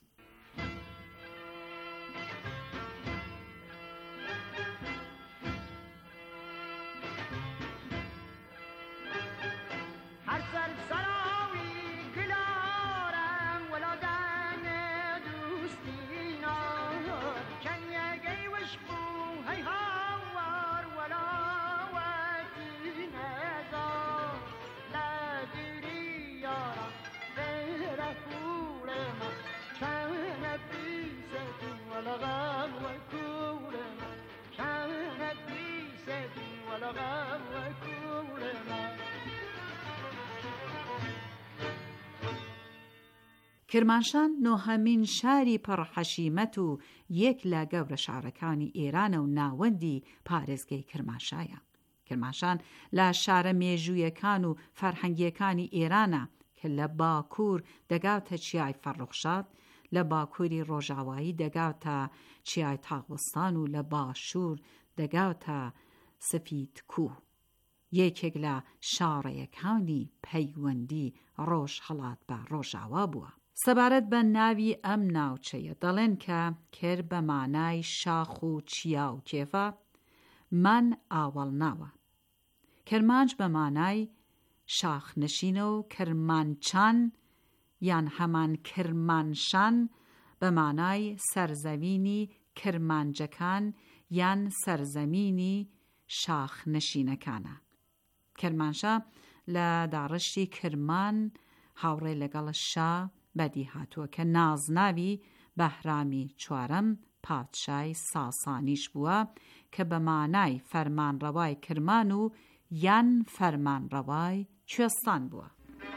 S5: کرمانشان نۆهەمین شاری پڕحەشیمەت و یەک لە گەورە شارەکانی ئێرانە و ناوەندی پارێزگای کرمانشایە. کرمانشان لە شارە مێژوویەکان و فەرهەنگیەکانی ئێرانە کە لە باکوور دەگاتە چیای فەرڕوخشاد، لە باکووری ڕۆژاوایی دەگاتە چیای تاغستان و لە باشوور دەگاتە سفیدکوه. یەکێک لە شارەیەکانی پەیوەندی ڕۆژهەڵات بە ڕۆژاوا بووە. سەبارەت بە ناوی ئەم ناوچەیە دەڵێن کە کرد بە مانای شاخ و چیا و کێفە من ئاوەڵ ناوە. کرمانج بە مانای شاخ نشینە و کرمانچان یان هەمان کرمانشان بە مانای سەرزەوینی کرمانجەکان یان سەرزەمینی شاخ نشینەکانە. کرمانشا لە داڕشتی کرمان هاوڕێ لەگەڵ شا بەدی هاتووە کە نازناوی بەهرامی چوارەم پادشای ساسانیش بووە کە بە مانای فەرمانڕەوای کرمان و یان فەرمانڕەوای کوێستان بووە.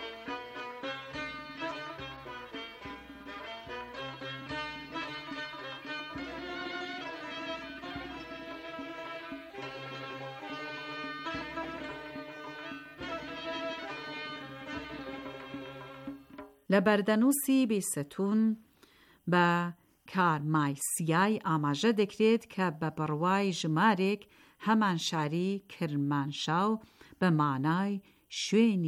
S5: لە بەردەنووسی بیستون بە کارمایسیای ئاماژە دەکرێت کە بە بڕوای ژمارێک هەمان شاری کرمانشاو بە مانای شوێنی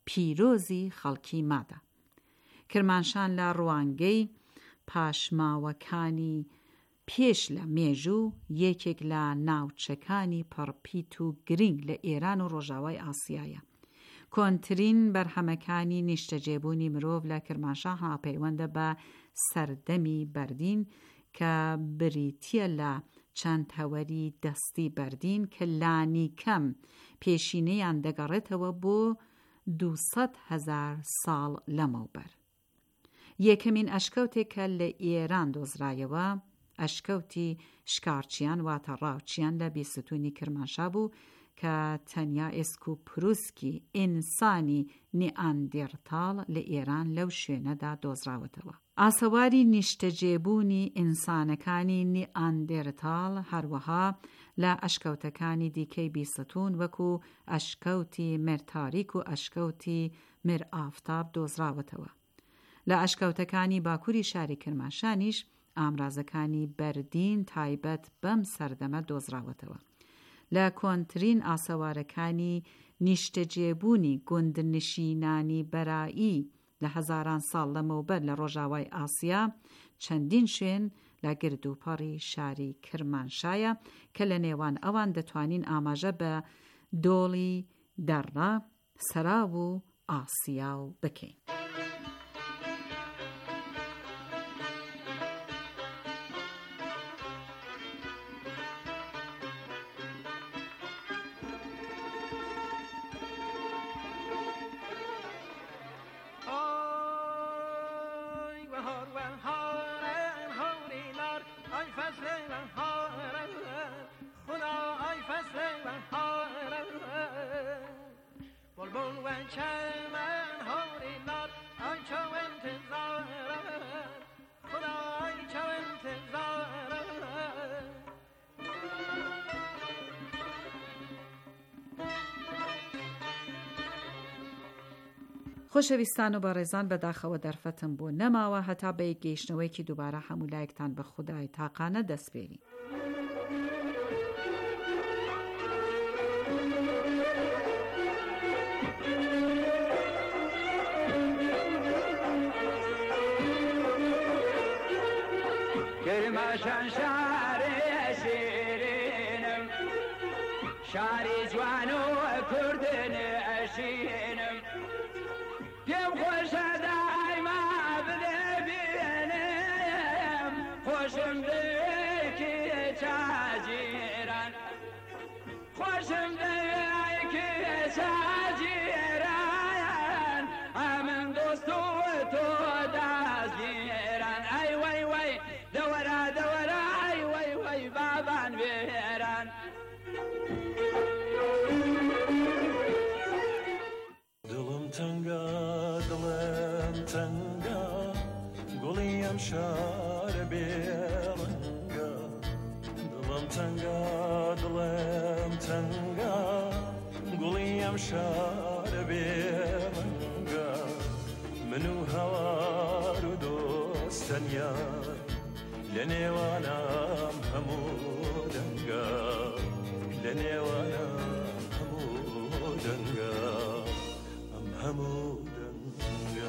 S5: پیرۆزی خەڵکی مادا. کرماشان لە ڕوانگەی پاشماوەکانی پێش لە مێژوو یەکێک لە ناوچەکانی پڕپیت و گرنگ لە ئێران و ڕۆژاوای ئاسیایە. کۆنترین بەرهەمەکانی نیشتەجێبوونی مرۆڤ لە کرماشا هاپەیوەندە بە سەردەمی بەردین کە بریتیە لە چەند هەوەری دەستی بەردین کە لانی کەم پێشینەیان دەگەڕێتەوە بۆ 200,000 ساڵ لەمەوبەر. یەکەمین ئەشکەوتێک کە لە ئێران دۆزرایەوە ئەشکەوتی شکارچیان واتە ڕاوچیان لە بیستونی کرماشا بوو کە تەنیا ئێسک و پرووسکی ئینسانی نیئاندێرتاڵ لە ئێران لەو شوێنەدا دۆزراوەتەوە. ئاسەواری نیشتەجێبوونی ئینسانەکانی نیئاندێرتاڵ هەروەها لە ئەشکەوتەکانی دیکەی بیستون وەکو ئەشکەوتی مێرتاریک و ئەشکەوتی مێرئافتاب دۆزراوەتەوە. لە ئەشکەوتەکانی باکووری شاری کرماشانیش ئامرازەکانی بەردین تایبەت بەم سەردەمە دۆزراوەتەوە. لە کۆنترین ئاسەوارەکانی نیشتەجێبوونی گوندنشینانی بەرایی لە هەزاران ساڵ لەمەوبەر لە ڕۆژاوای ئاسیا چەندین شوێن لە گردوپەڕی شاری کرمانشایە کە لە نێوان ئەوان دەتوانین ئاماژە بە دۆڵی دەڕا، سەراو و ئاسیاو بکەین. خۆشەویستان و بەڕێزان بەداخەوە دەرفەتم بۆ نەماوە هەتا بە گەیشتنەوەیکی دووبارە هەموو لایەکتان بە خودای تاقانە دەستپێری.
S6: کرماشان شاری شیرینم، شاری جوان و کردن ئەشینم، پێم خۆشە دایما بنێبینم، خۆشم دەوێکی چاجیران، خۆشم دەوێکی چاجیران، ئەمن دۆست و تۆ دازگیران، ئەی وەی وەی دەوەرە دەوەرە، ئەی وەی وەی بابان وێران.
S7: دڵم تەنگە گوڵی ئەم شارە بێڕەنگە، دڵم تەنگە گوڵی ئەم شارە بێڕەنگە، من و هەوار و دۆستەنیان لە نێوانم هەموو دەنگە، لە نێوانم هەموو دەنگە، هەموو دەنگە،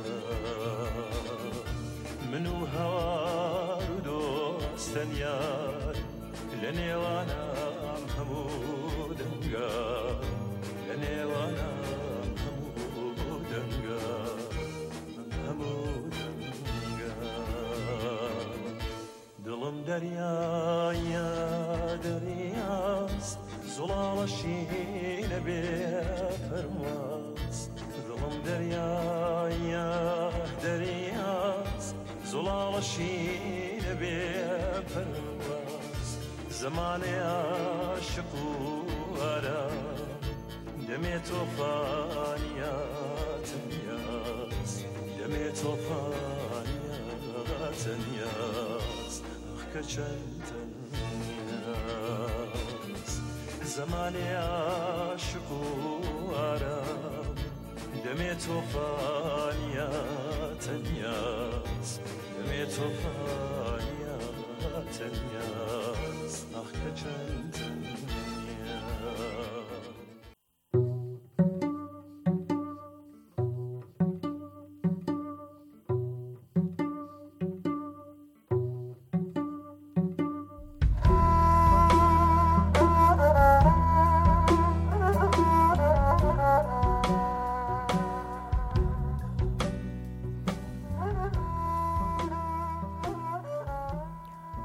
S7: من و هەوار و دۆستەنیان لە نێوانم هەموو دەنگە، لە نێوانم هەموو دەنگە، هەموو دەنگە. دڵم دەریایە دەریاست، زوڵاڵە شینە بێ فەرماست، دڵم دەریایە دەریاست، زوڵاڵە شینە بێ پەرواز، زەمانێ عاشق و ئارام، دەمێ تۆفانیا تەنیاز، دەمێ تۆفانیا تەنیاز، ئەخ کە چەند تەنیاز، زەمانێ عاشق و ئارام، دەمێ تۆفانیا تەنیاز، دەمێ تۆفانیا تەنیاز، ئەخ کە چەند تەنیاز.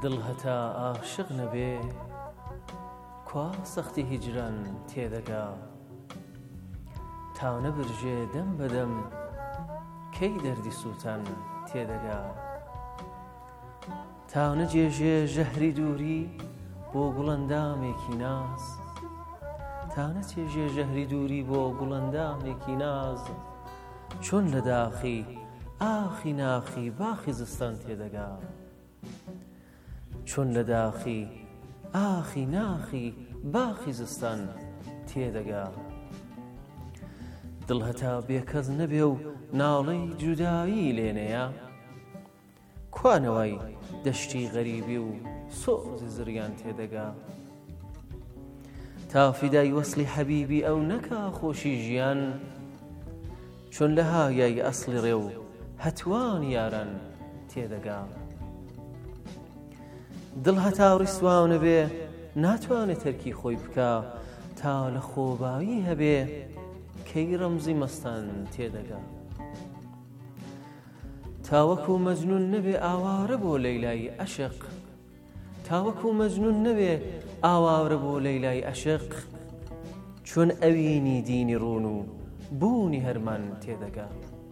S8: دڵ هەتا عاشق نەبێ کوا سەختی هیجران تێدەگا تاو نەبرژێ دەم بەدەم کەی دەردی سووتان تێدەگا تاو نەجێژێ ژەهری دووری بۆ گوڵەندامێکی ناز تا نەچێژێ ژەهری دووری بۆ گوڵەندامێکی ناز چۆن لە داخی ئاخی ناخی باخی زستان تێدەگا چۆن لە داخی ئاخی ناخی باخی زستان تێدەگا دڵ هەتا بێکەس نەبێ و ناڵەی جودایی لێنەیە کوانەوەی دەشتی غەریبی و سۆزی زریان تێدەگا تا فیدای وەسلی حەبیبی ئەو نەکا خۆشی ژیان چۆن لە هاویای ئەسڵی ڕێ و هەتوان یاران تێدەگا دڵ هەتا ڕیسواو نەبێ ناتوانێت تەرکی خۆی بکە تا لە خۆبایی هەبێ کەی ڕەمزی مەستان تێدەگا تاوەکو مەجنون نەبێ ئاوارە بۆ لەیلای عەشق تاوەکو مەجنون نەبێ ئاوارە بۆ لەیلای عەشق چۆن ئەوینی دینی ڕوون و بوونی هەرمان تێدەگا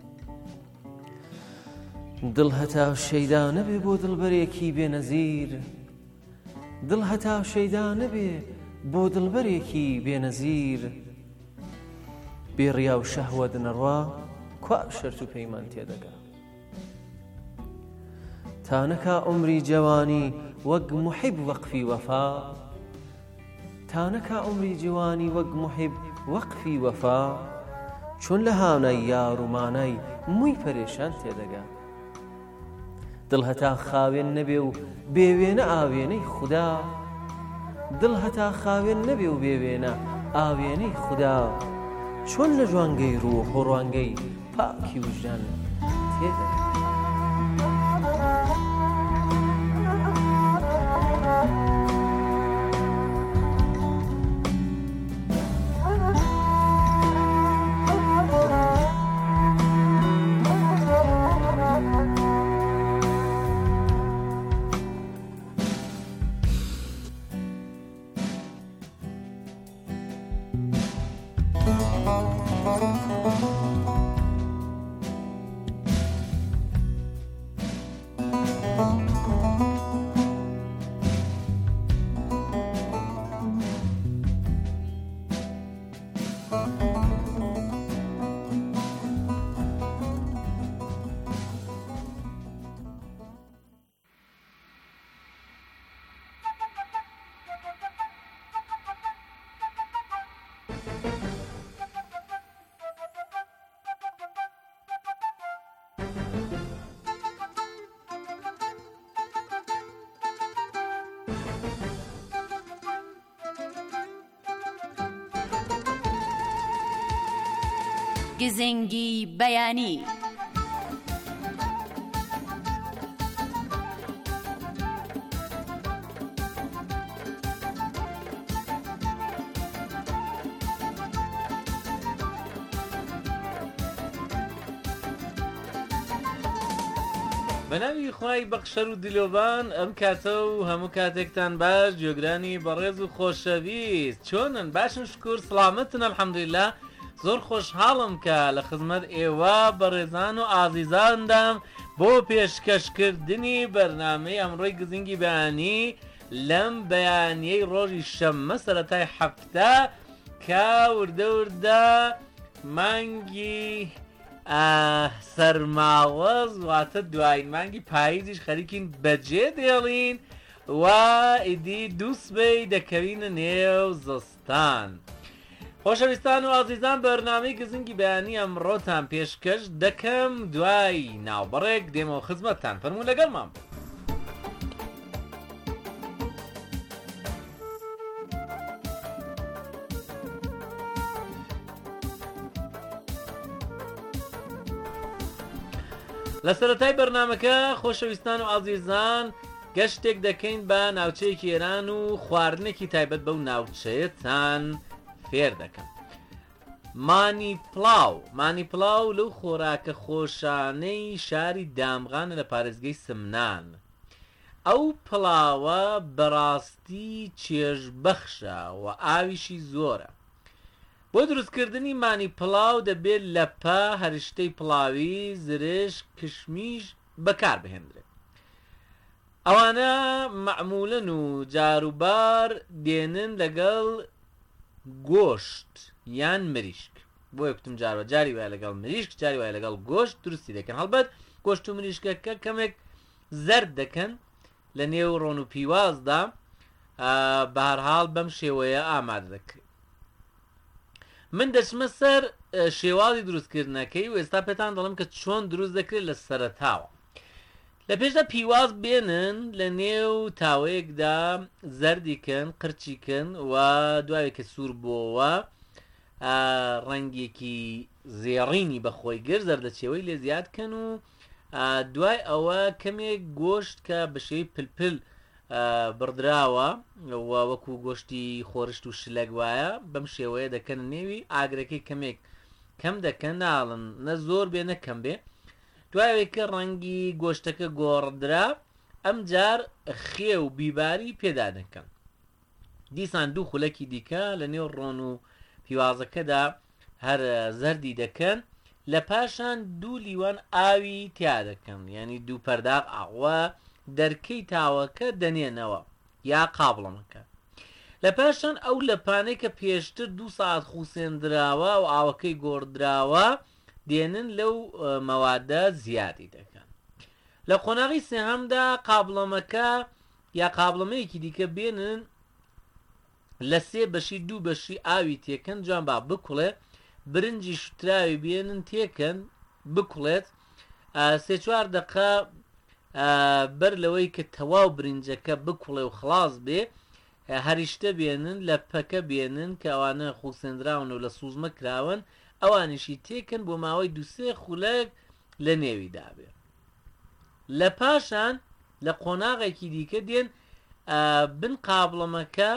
S8: دڵ هەتا شەیدا نەبێ بۆ دڵبەرێکی بێنەزیر دڵ هەتا شەیدا نەبێ بۆ دڵبەرێکی بێنەزیر بێڕیا و شەهوەت نەڕوا کوا شەرت و پەیمان تێدەگا تا نەکا عومری جەوانی وەک موحیب وەقفی وەفا تا نەکا عومری جوانی وەک موحیب وەقفی وەفا چۆن لە هاونای یار و مانای مووی پەرێشان تێدەگا دڵ هەتا خاوێن نەبێ و بێوێنە ئاوێنەی خودا دڵ هەتا خاوێن نەبێ و بێوێنە ئاوێنەی خودا چۆن لە جوانگەی ڕوح و ڕوانگەی پاکی وجدان تێدەگا
S9: گزنگی بەیانی
S8: بەناوی خوای بەخشەر و دلۆبان ئەم کاتە و هەموو کاتێکتان باش جێگرانی بەڕێز و خۆشەویست چۆنن باشن شکر سڵامەتن ئەلحەمدولیلا زۆر خۆشحاڵم کە لە خزمەت ئێوە بەڕێزان و ئازیزاندام بۆ پێشکەشکردنی بەرنامەی ئەمڕۆی گزنگی بەیانی لەم بەیانیەی ڕۆژی شەممە سەرەتای هەفتە کە وردە وردە مانگی سەرماوەز واتە دوای مانگی پاییزیش خەریکین بەجێ دێڵین و ئیدی دووسبەی دەکەوینە نێو زستان. خۆشەویستان و ئازیزان بەرنامەی گزنگی بەیانی ئەمڕۆتان پێشکەش دەکەم دوای ناوبەڕێک دێمەوە خزمەتتان فەرموو لەگەڵمان بوو. لە سەرەتای بەرنامەکە خۆشەویستان و ئازیزان گەشتێک دەکەین بە ناوچەیەکی ئێران و خواردنێکی تایبەت بەو ناوچەیەتان فێر دەکەم. مانی پڵاو لەو خۆراکە خۆشانەی شاری دامغانە لە پارێزگەی سمنان.
S10: ئەو پڵاوە بەڕاستی چێژبەخشە و ئاویشی زۆرە. بۆ دروستکردنی مانی پڵاو دەبێت لەپە، هەرشتەی پڵاوی، زرش، کشمیش بەکار بهێنرێت. ئەوانە مەعمولەن و جاروبار دێنن لەگەڵ گۆشت یان مریشک. بۆ یەکتم جارەوە جاری وایە لەگەڵ مریشک، جاری وایە لەگەڵ گۆشت دروستی دەکەن. هەڵبەت گۆشت و مریشکەکە کەمێک زەرد دەکەن لە نێو ڕۆن و پیوازدا، بە هەرحاڵ بەم شێوەیە ئامادە دەکرێت. من دەچمە سەر شێوازی دروستکردنەکەی و ئێستا پێتان دەڵم کە چۆن دروست دەکرێت لە سەرەتاوە. لە پێشدا پیواز بێنن لە نێو تاوەیەکدا، زەردیکەن، قرچیکەن و دوایەکە سوور بۆەوە ڕەنگێکی زێڕینی بەخۆی گر زەردەچێوەی لێ زیادکەن و دوای ئەوە کەمێک گۆشت کە بەشێوی پلپل بڕدراوە و وەکو گۆشتی خۆرشت و شلەک وایە بەم شێوەیە دەکەن نێوی ئاگرەکەی کەمێک کەم دەکەن، ناڵن نە زۆر بێ نەکەم بێ. دوایەوەی ڕەنگی گۆشتەکە گۆڕدرا، ئەم جار خێ و بیباری پێدا دەکەن. دیسان دوو خولەکی دیکە لە نێو ڕۆن و پیوازەکەدا هەر زەردی دەکەن، لە پاشان دوو لیوان ئاوی تیا دەکەن، یعنی دوو پەرداغ ئاوە دەرکەی تاوەکە دەنێنەوە یا قابڵەمەکە. لە پاشان ئەو لەپانەی کە پێشتر 2 ساعت خوسێندراوە و ئاوەکەی گۆڕدراوە دێنن لەو مەوادە زیادی دەکەن. لە قۆناغی سێهەمدا قابڵەمەکە یا قابڵەمەیەکی دیکە بێنن، لە 3 بەشی 2 بەشی ئاوی تێکەن، جوان با بکوڵێ، برنجی شتراوی بێنن تێکەن بکوڵێت، 3-4 دقە بەر لەوەی کە تەواو برنجەکە بکوڵێ و خلاص بێ، هەریشتە بێنن، لە پەکە بێنن کە ئەوانە خوسێنراون و لە سوزمە کراون، ئەوانیشی تێکن بۆ ماوەی 2-3 خولەک لە نێویدا بێ. لە پاشان لە قۆناغێکی دیکە دێن بن قابڵەمەکە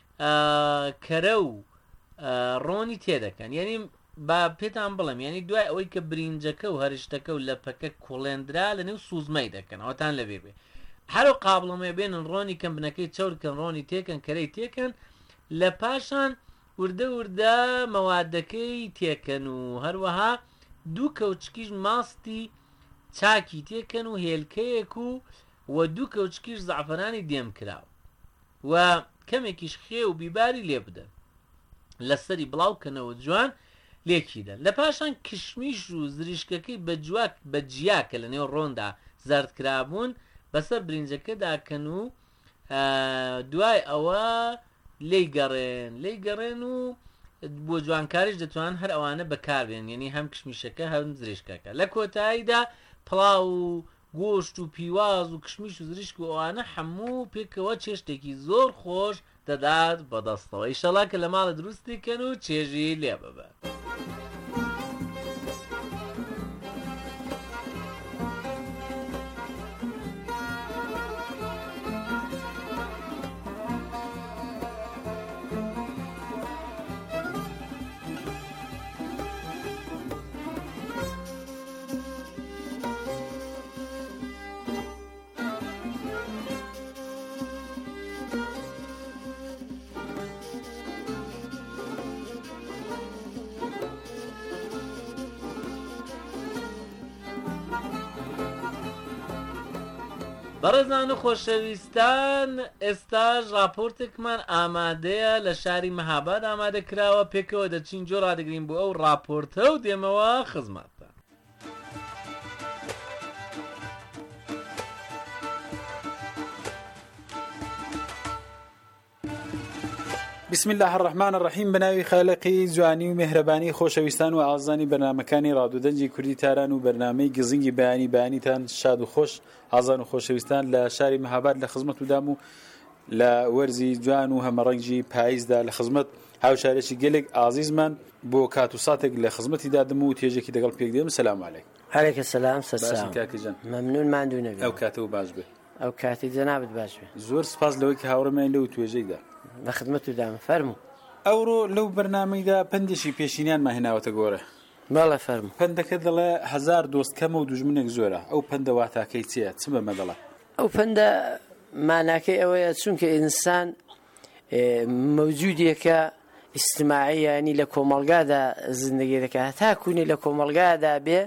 S10: کەرە و ڕۆنی تێدەکەن، یعنی با پێتان بڵم، یعنی دوای ئەوەی کە برینجەکە و هەرشتەکە و لە پەکە کوڵێندرا لە نێو سوزمەی دەکەن، ئەوتان لەبێ بێ. هەرو قابڵەمە بێنن ڕۆنی کەم بنەکەی چەورکەن، ڕۆنی تێکەن، کەرەی تێکەن، لە پاشان وردە وردە مەوادەکەی تێکەن و هەروەها 2 کەوچکیش ماستی چاکی تێکەن و هێلکەیەک و 2 کەوچکیش زعفرانی دێم کراوە و کەمێکیش خێ و بیباری لێ بدەن، لەسەری بڵاوکەنەوە جوان لێکیدەن. لە پاشان کشمیش و زریشکەکەی بە جیاکە لە نێو ڕۆندا زەرد کرابوون بەسەر برینجەکە داکەن و دوای ئەوە لی گەڕێن و بۆ جوانکاریش دەتوان هەر ئەوانە بەکاربێن، یعنی هەم کشمیشەکە هەم زریشکەکە. لە کۆتاییدا پڵاو و گۆشت و پیواز و کشمیش و زریشک و ئەوانە هەموو پێکەوە چێشتێکی زۆر خۆش دەدات بەدەستەوە. ئیشەڵا کە لە ماڵە دروستیکەن و چێژی لێ ببە. بەڕێزان و خۆشەویستان، ئێستاش راپۆرتێکمان ئامادەیە لە شاری مەهاباد ئامادە کراوە، پێکەوە دەچین جۆ ڕادەگرین بۆ ئەو راپۆرتە و دێمەوە خزمەتتان.
S11: بسم الله الرحمن الرحیم. بەناوی خالقی جوانی و مهرەبانی خۆشەویستان و ئازانی بەرنامەکانی ڕادودەنجی کوردی تاران و بەرنامەی گزینگی بەیانیتان شاد و خۆش ئازان و خۆشەویستان لە شاری مەهاباد لە خزمەت ودام و لە وەرزی جوان و هەمەڕەنگی پاییزدا لە خزمەت هاوشارێکی گەلێک ئازیزمان بۆ کات و ساتێک لە خزمەتی دادم و تێژێکی دەگەڵ پێک دێم. سەلام عەلەیکم.
S12: عەلەیکم سەلام. سەسام
S11: کاکەجان.
S12: مەمنون ماندوو نەبێت.
S11: ئەو کاتەوە باش بێ.
S12: ئەو کاتی جەنابەت باش بێ.
S11: زۆر سپاس لەوەی کە هاوڕێمان لەو توێژەیدا
S12: بە خزمەت ودام. فەرموو.
S11: ئەوڕۆ لەو بەرنامەیدا پندێکی پێشینیانمان هێناوەتە گۆڕە.
S12: بەڵێ فەرموو.
S11: پندەکە دەڵێ 1000 دۆست کەمە و دوژمنێک زۆرە. ئەو پندە واتاکەی چییە؟ چ بەمە دەڵێ؟
S12: ئەو پندە معناکەی ئەوەیە چونکە ئینسان مەوجودێکە ئیجتیماعی، ینی لە کۆمەڵگادا زندگی دەکات، تاکوونی لە کۆمەڵگادا بێ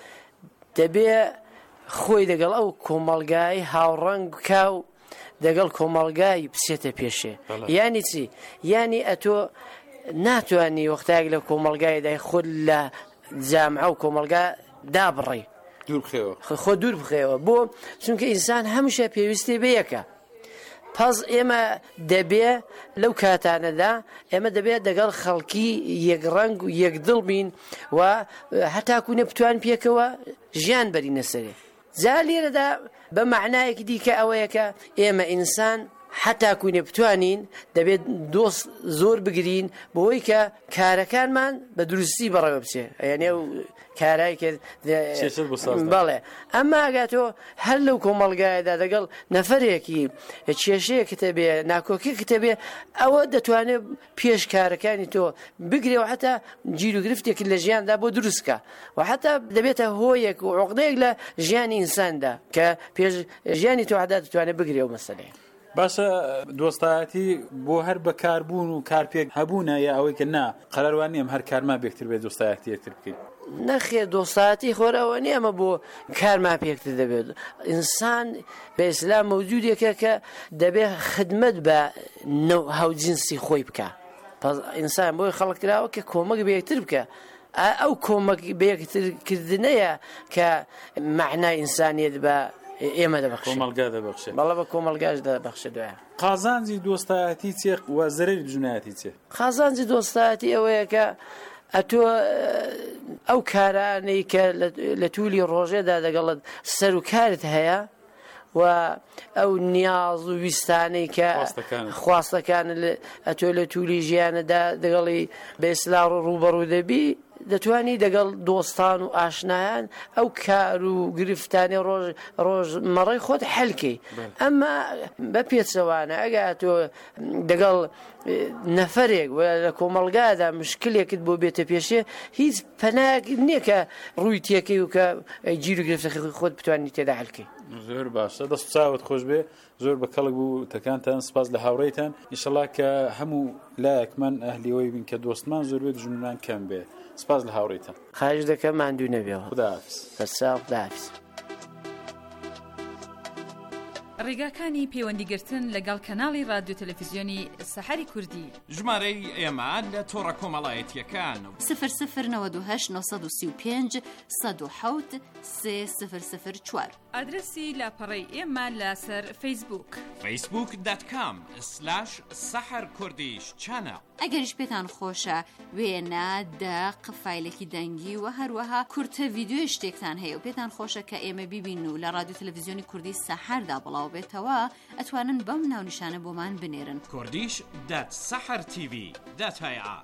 S12: دەبێ خۆی دەگەڵ ئەو کۆمەڵگای هاوڕەنگ بکا و دەگەڵ کۆمەڵگای بچێتە پێشێ. یانی چی؟ یانی ئەتۆ ناتوانانی وەختاک لە کۆمەڵگایدای خۆت لە جامعە و کۆمەڵگا دابڕی خۆ دوور بخەوە، بۆ چونکە ئینسان هەمیشە پێویستی بەیەکە. پس ئێمە دەبێ لەو کاتانەدا ئێمە دەبێت دەگەڵ خەڵکی یەکڕەنگ و یەکدڵ بین و هەتاکوونە بتوان پێکەوە ژیان بەرینە سەرێ. جا لێرەدا بە معنایەکی دیکە ئەوەیەکە ئێمە ئینسان هەتاکوونێ بتوانین دەبێت دۆست زۆر بگرین بۆی کە کارەکانمان بە دروستی بەڕێوە بچێ، یعنی ئەو کارای کرد بەڵێ. ئەمما ئەگاتۆ هەر لەو کۆمەڵگایەدا دەگەڵ نەفرێکی کێشەیەکتە بێ ناکۆکیکتە بێ ئەوە دەتوانێت پێش کارەکانی تۆ بگرێ و حتا گیر و گرفتێکی لە ژیاندا بۆ دروستکە و حتا دەبێتە هۆیەک و عقدەیەک لە ژیانی ئینساندا کە پێش ژیانی تۆ حدا دەتوانێت بگرێ و مەسەلەیە.
S11: باشە دۆستایەتی بۆ هەر بەکاربوون و کارپێک هەبوونە یا ئەوەی کە نا قەرەروان نیەم هەر کارمان بێکتر بێت دۆستایەتی یەکتر بکەین.
S12: نەخێ دۆستایەتی خۆرەوە نیە ئەمە بۆ کارمان پێکتر دەبێت. ئینسان بە ئیسلام مەوجودێکە کە دەبێت خدمەت بە هاوجینسی خۆی بکە. ئینسان بۆی خەڵق کراوە کە کۆمەک بەیەکتر بکە. ئەو کۆمەک بەیەکترکردنەیە کە معنای ئینسانیەت بە ئێمە دەبەخشێت،
S11: کۆمەڵگا دەبەخشێت،
S12: بەڵە بە کۆمەلگاش دەبەخشێت. دوایە
S11: قازانجی دۆستایەتی چێ و زەرەری دژمنایەتی چێ؟
S12: قازانجی دۆستایەتی ئەوەیە کە ئەتۆ ئەو کارانەی کە لە توولی ڕۆژێدا دەگەڵت سەر و کارت هەیە و ئەو نیاز و ویستانەی کە خواستەکان ئەتۆ لە توولی ژیانەدا دەگەڵی بە ئیسلاڕ و ڕوبەڕوو دەبی دەتوانی دەگەڵ دۆستان و ئاشنایان ئەو کار و گرفتانی ڕۆژمەڕەی خۆت حەلکەی. ئەمما بە پێچەوانە ئەگە تۆ دەگەڵ نەفرێک لە کۆمەڵگادا مشکلێکت بۆ بێتە پێشێ هیچ پەناک نییە کە ڕووی تێکەی و کە گیر و گرفتەکەی خۆت بتوانانی تێدا حەلکەی.
S11: زۆر باشە، دەست چاوت خۆش بێ، زۆر بە کەڵک بوو تەکانتان، سپاس لە هاوڕێیتان. ئینشەڵا کە هەموو لایەکمان ئەهلیەوەی بین کە دۆستمان زۆر بێ دژمنان کەم بێ. سپاس لە هاوڕێیتان.
S12: خواهش دەکەم ماندوو نەبێەوە.
S11: خوداحافظ.
S12: بەرچاو، خوداحافظ.
S5: ڕێگاکانی پەیوەندیگرتن لەگەڵ کەناڵی رادیۆ تەلەڤیزیۆنی سەحەری کوردی.
S3: ژمارەی ئێمە لە تۆڕە کۆمەڵایەتیەکان
S9: 00929351 107 3004.
S5: ئادرسی لاپەڕەی ئێمە لەسەر فەیسبووک
S3: facebook.com/saharkurdish-channel.
S9: ئەگەریش پێتان خۆشە وێنە دەق فایلێکی دەنگی و هەروەها کورتە ڤیدیۆی شتێکتان هەیە و پێتان خۆشە کە ئێمە بیبین و لە رادیۆ تەلەڤیزیۆنی کوردی سەحەردا بڵاو بێتەوە ئەتوانن بەم ناونیشانە بۆمان بنێرن.
S3: kurdish.sahartv.ir.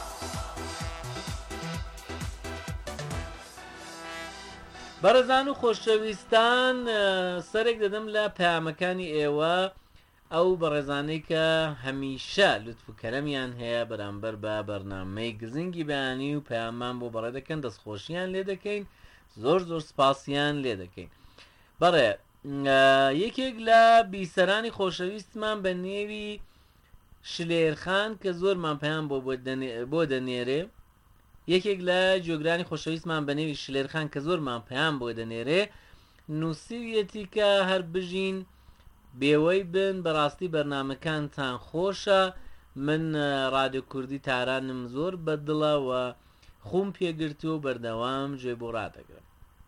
S10: بەڕێزان و خۆشەویستان، سەرێک دەدەم لە پەیامەکانی ئێوە ئەو بەڕێزانەی کە هەمیشە لوتف و کەرەمیان هەیە بەرامبەر بە بەرنامەی گزنگی بەیانی و پەیامان بۆ بەڕێ دەکەن، دەستخۆشیان لێ دەکەین، زۆر سپاسیان لێ دەکەین. بەڕێ یەکێک لە بیسەرانی خۆشەویستمان بە نێوی شلێرخان کە زۆرمان پەیام بۆ دەنێرێ، یەکێک لە جۆگرانی خۆشەویستمان بە نێوی شلێرخان کە زۆرمان پەیام بۆ دەنێرێ نووسیویەتی کە هەر بژین بێوەی بن بەڕاستی بەرنامەکانتان خۆشە، من رادیۆ کوردی تارانم زۆر بەدڵە و خۆم پێگرتو و بەردەوام گوێ بۆ ڕادەگرم.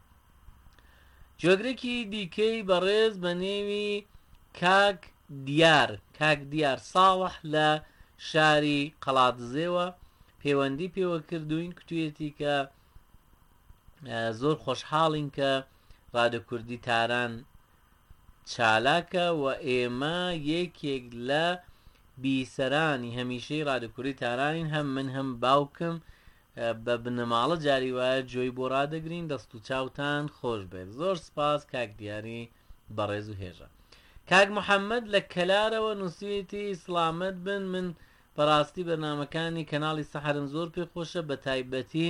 S10: جۆگرێکی دیکەی بەڕێز بە نێوی کاک دیار ساڵح لە شاری قەڵاتزێوە پەیوەندی پێوە کردوین، کتوویەتی کە زۆر خۆشحاڵین کە رادیۆ کوردی تاران چالاکە و ئێمە یەکێک لە بیسەرانی هەمیشەی رادیۆ کوردی تارانین، هەم من هەم باوکم بە بنەماڵە جاری وایە جۆی بۆ ڕادەگرین. دەست و چاوتان خۆش بێت. زۆر سپاس کاک دیاری بەڕێز و هێژە. کاک محەممەد لە کەلارەوە نووسیویەتی سڵامەت بن، من بەڕاستی بەرنامەکانی کەناڵی سەحەرم زۆر پێخۆشە، بە تایبەتی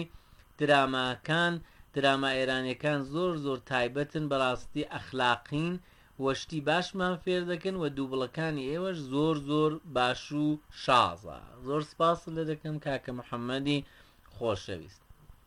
S10: دراما ئێرانیەکان زۆر تایبەتن، بەڕاستی ئەخلاقین وەشتی باشمان فێر دەکەن و دووبڵەکانی ئێوەش زۆر زۆر باش و شازە. زۆر سپاس لە دەکەم کاکە محەممەدی خۆشەویست.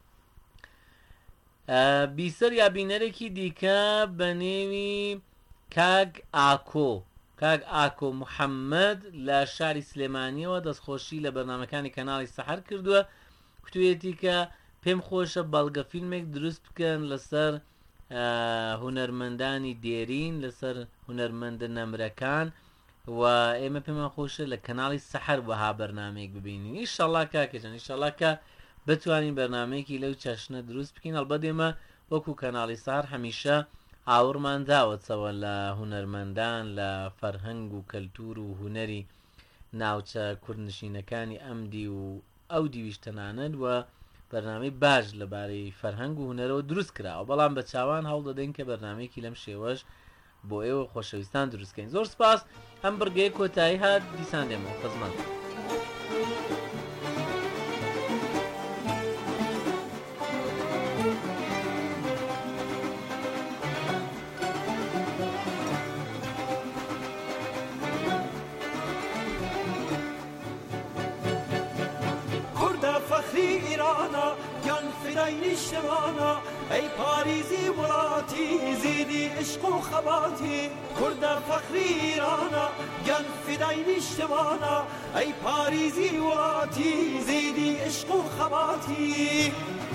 S10: بیسەر یا بینەرێکی دیکە بە نێوی کاک ئاکۆ محەممەد لە شاری سلێمانیەوە دەستخۆشی لە بەرنامەکانی کەناڵی سەحەر کردووە. کوتوێتی کە پێم خۆشە بەڵگە فیلمێک دروست بکەن لەسەر هونەرمەندانی دێرین، لەسەر هونەرمەندە نەمرەکان و ئێمە پێمان خۆشە لە کەناڵی سەحەر وەها بەرنامەیەک ببینین. ئینشەڵڵا کاکەجان، ئینشەڵڵا کە بتوانین بەرنامەیەکی لەو چەشنە دروست بکەین. هەڵبەت ئێمە وەکو کەناڵی سەحەر هەمیشە ئاوڕمان داوەتەوە لە هونەرمەندان، لە فەرهەنگ و کەلتور و هونەری ناوچە کوردنشینەکانی ئەمدی و ئەو دیویشتەنانن و بەرنامەی باش لەبارەی فەرهەنگ و هونەرەوە دروست کراوە، بەڵام بە چاوان هەوڵ دەدەین کە بەرنامەیەکی لەم شێوەش بۆ ئێوە خۆشەویستان دروستکەین. زۆر سپاس. ئەم بڕگەیە کۆتایی هات، دیسان دێمەوە خزمەت.
S7: نیشتمانا ای پاریزی وڵاتی زیدی عشق و خەباتی کوردە فەخری ئیرانە گەن فیدای نیشتمانا ای پاریزی وڵاتی زیدی عشق و خەباتی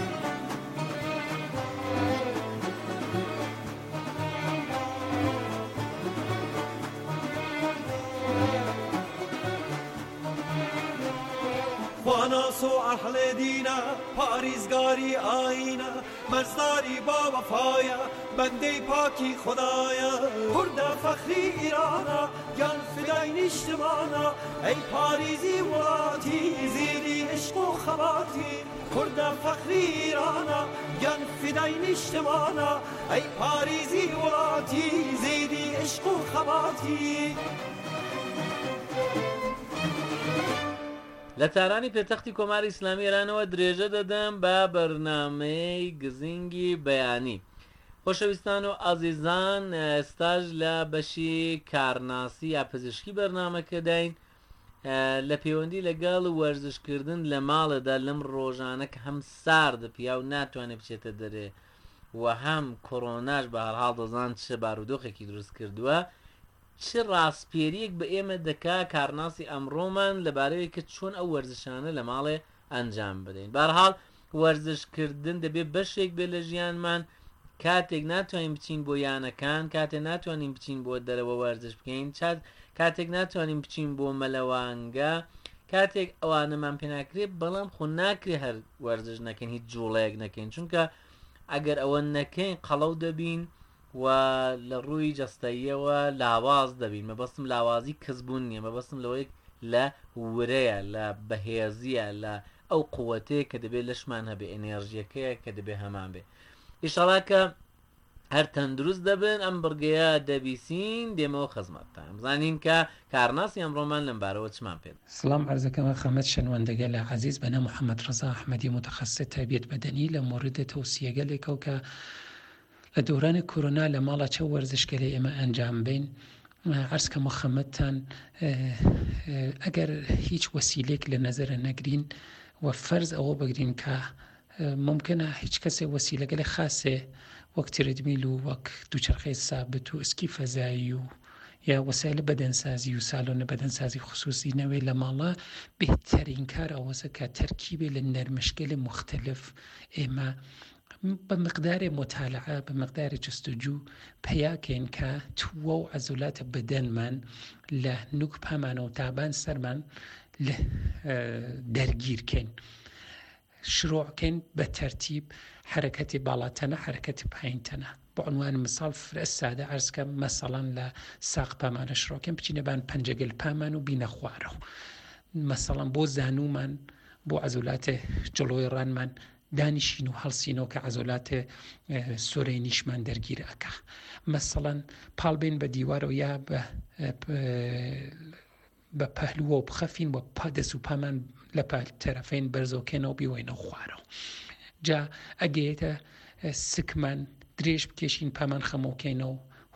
S7: ناس و اهل دینه پاریزگاری آینه مرزداری با وفایه بنده پاکی خدایا کرد فخری ایرانه گن فدای نشتمانه ای پاریزی ولاتی زیدی عشق و خواتی کرد فخری ایرانه گن فدای نشتمانه ای پاریزی ولاتی زیدی عشق و خواتی.
S10: لە تارانی پێتەختی کۆماری ئیسلامی ئێرانەوە درێژە دەدەم بە بەرنامەی گزینگی بەیانی. خۆشەویستان و ئازیزان، ئێستاش لە بەشی کارناسی یا پزیشکی بەرنامەکە داین لە پەیوەندی لەگەڵ وەرزشکردن لە ماڵەدا لەم ڕۆژانە کە هەم ساردە پیا و ناتوانێت بچێتە دەرێ و هەم کۆڕۆناش بە هەرحاڵ دەزان چه بارودۆخێکی دروست کردووە، چه ڕاستپێریەک بە ئێمە دەکا کارناسی ئەمڕۆمان لەبارەیە کە چۆن ئەو وەرزشانە لە ماڵێ ئەنجام بدەین. بەرحاڵ وەرزشکردن دەبێت بەشێک بێ لە ژیانمان. کاتێک ناتوانین بچین بۆ یانەکان، کاتێک ناتوانین بچین بۆ دەرەوە وەرزش بکەین، کاتێک ناتوانین بچین بۆ مەلەوانگە، کاتێک ئەوانەمان پێناکرێت بەڵام خۆ ناکرێ هەر وەرزش نەکەین، هیچ جوڵەیەک نەکەین، چونکە ئەگەر ئەوە نەکەین قەڵەو دەبین و لە ڕووی جەستەییەوە لاواز دەبین. مەبەستم لاوازی کەسبوون نییە، مەبەستم لەوەی لە ورەیە، لە بەهێزیە، لە ئەو قووەتەیە کە دەبێت لەشمان هەبێ، ئێنێرژیەکەیە کە دەبێت هەمان بێ. ئیشەڵا کە هەر تەندروست دەبن ئەم بڕگەیە دەبیسین دێمەوە خزمەتتان بزانین کە کارناسی ئەمڕۆمان لەم بارەوە چمان پێ.
S13: سڵام عەرزەکەم خەمەت شەنوەندەگە لە عەزیز بەنە محەممەد ڕەزا ئەحمەدی متەخەسیس تایبەت بەدەنی لە مۆردە تەوسیەگەلێکە و کە لە دورانی کۆرۆنا لە ماڵە چە وەرزشگەلێ ئێمە ئەنجام بین. عەرزکە محەممەدتان ئەگەر هیچ وەسیلێک لە نەزەرە نەگرین و فەرز ئەوە بگرین کە ممکنە هیچ کەسێ وەسیلەگەلێ خاسێ وەک ترێدمیل و وەک دووچەرخەی سابت و ئسکی فەزایی و یا وەسایل بەدەنسازی و سالۆنە بەدەنسازی خصوصی نەوێ لە ماڵە بهترین کار ئەوەسە کە تەرکیبێ لە نەرمشگەلێ مختلف ئێمە بە مقدارێ مطالعە بە مقدارێ جستجوو پەیاکەین کە تووە و عەزولاتە بەدەنمان لە نوک پامانە و تابان سەرمان دەرگیرکەین، شروعکەین بە تەرتیب حرەکەتی باڵاتەنە حرەکەتی پایینتەنە. بۆ عنوان مثال فرە سادە عەرزکە مەسەڵەن لە ساق پامانە شڕۆکەین بچینە بان پەنجەگەل پامان و بینە خوارەوە. مەسەڵەن بۆ زانومان بۆ عەزولاتە جڵۆی ڕانمان دانیشین و هەڵسینەوە کە عەزۆلاتێ سۆرەی نیشمان دەرگیر ئەکا. مەسەڵەن پاڵبین بە دیوارەوە یا بە پەهلووە و بخەفین و دەست و پامان لە تەرەفین بەرزۆکەنەوە بیوەینە خوارەوە. جا ئەگەیتە سکمان درێژ بکێشین پامان خەمۆکەینەوە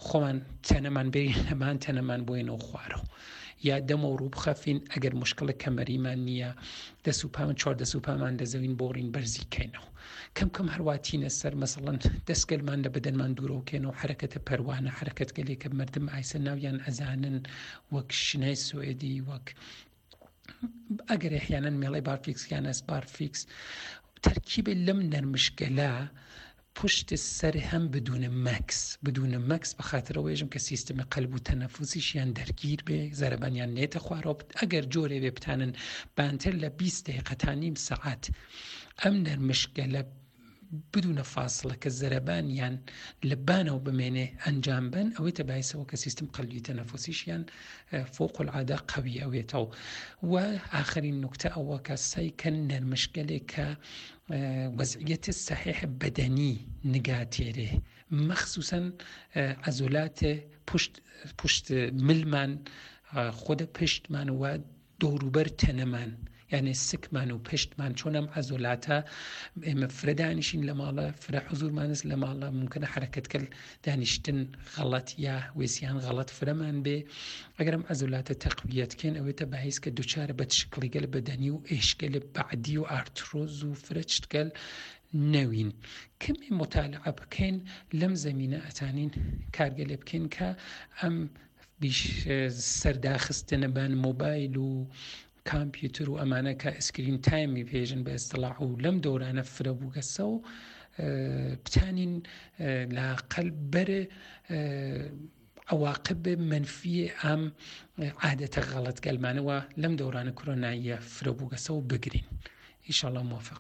S13: خۆمان تەنەمان بێ هەمان تەنەمان بۆینەوە خوارەوە یا دەمە و ڕوو بخەفین ئەگەر مشکلە کەمەریمان نییە دەسوپامان چۆر دەسوپامان دەزەوین بۆڕین بەرزی کەینەوە کەم هەرواتینە سەر مەسەڵەن دەستگەلمان لە بەدەنمان دوورەوەکەینەوە حرەکەتە پەروانە حرەکەت گەلێکە مردم ئایسە ناویان ئەزانن وەک شنای سوێدی وەک ئەگەر احیانەن مێڵەی بارفیکس یان ئەس بارفیکس تەرکیبێ لەم نەرمشگەلە پشت سەر هەم بدونە مەکس بە خاطرەوەیژم کە سیستمی قەلب و تەنەفوسیشیان دەرگیر بێ زەرەبانیان نێتە خوارەوە ئەگەر جۆرێ بێ بتانن بانتر لە 20 دقیقە تا نیم سەعات ئەم نەرمشگەلە بدونە فاصلە کە زەرەبانیان لە بانەوە بمێنێ ئەنجام بن ئەوەی تەبایسەوە کە سیستم قەلبی تەنەفوسیشیان فوق العادە قوی ئەوێتەوە و ئاخرین نوکتە ئەوە کە سایکەن نەرمشگەلێک کە وەزعیەت صحیح بەدەنی نگاتێرێ مەخصوسەن عەزولاتێ پشت ملمان خۆدە پشتمان و دەوروبەر تەنەمان یعنی سکمان و پشتمان چۆن ئەم عەزولاتە ئێمە فرە دانیشین لە ماڵە فرە حوزورمانس لە ماڵە ممکنە حرەکەتکەل دانیشتن غەڵەت یا وێسیان غەڵەت فرەمان بێ ئەگەر ئەم عەزولاتە تەقویەتکەن ئەوێتە بەهیس کە دووچارە بە تشکڵیگەل بەدەنی و ئێشکەل بەعدی و ئارترۆز و فرە چتگەل نەوین کەمی مطالعە بکەین لەم زەمینە ئەتانین کارگەلێ بکەین کە ئەم سەرداخستنە بان مۆبایل و کامپیوتر و ئەمانە کە ئەسکرین تایمی پێژن بە ئەستڵاح و لەم دەورانە فرە بووگەسە و بتانین لاقل بەرە عواقب منفی ئەم عادەتە غەڵەت گەلمانەوە لەم دەورانە کۆرۆناییە فرە بووگەسە و بگرین ئینشاءالله موفق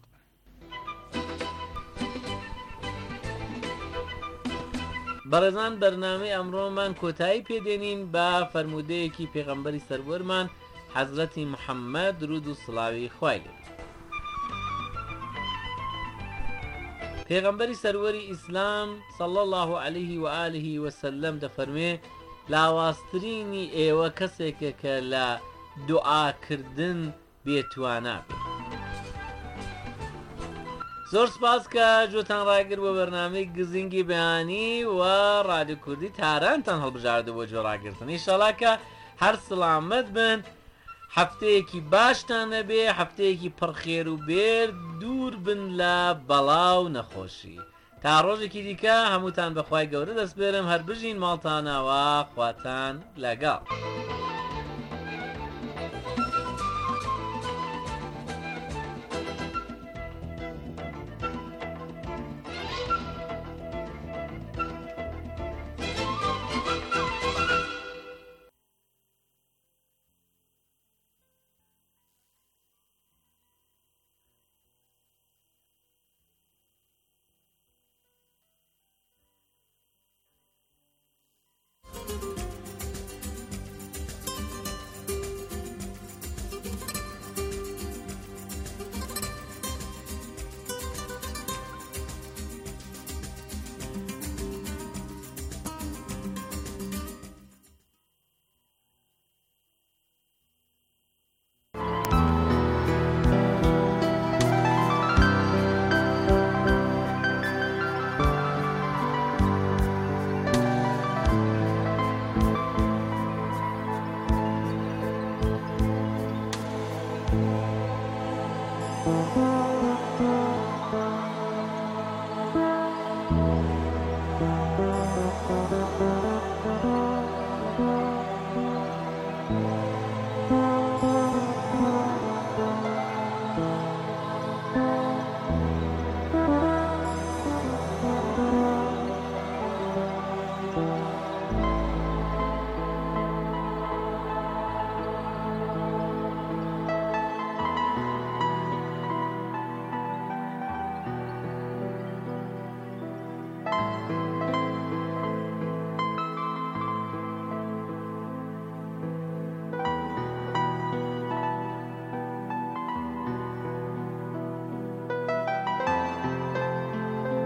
S10: بەڕێزان بەرنامەی ئەمڕۆمان کۆتایی پێدێنین بە فەرمودەیەکی پێغەمبەری سەروەرمان حەزرەتی محەممەد درود و سڵاوی خوای لێ پێغەمبەری سەروەری ئیسلام صلی الله عليه و آله وسلم دەفەرمێ لاواسترینی ئێوە کەسێکە کە لە دوعاکردن بێتوانە بێت. زۆر سپاس کە جۆتان ڕاگر بۆ بەرنامەی گزینگی بەیانی و ڕادیۆ کوردی تارانتان هەڵبژاردە بۆ جۆڕاگرتن. ئینشەڵا کە هەر سڵامەت بن، هەفتەیەکی باشتان نەبێ، هەفتەیەکی پڕخێر و بێر، دوور بن لە بەڵاو نەخۆشی. تا ڕۆژێکی دیکە هەمووتان بەخوای گەورە دەست بێرم، هەر بژین ماڵتانەوە، خواتان لەگەڵ.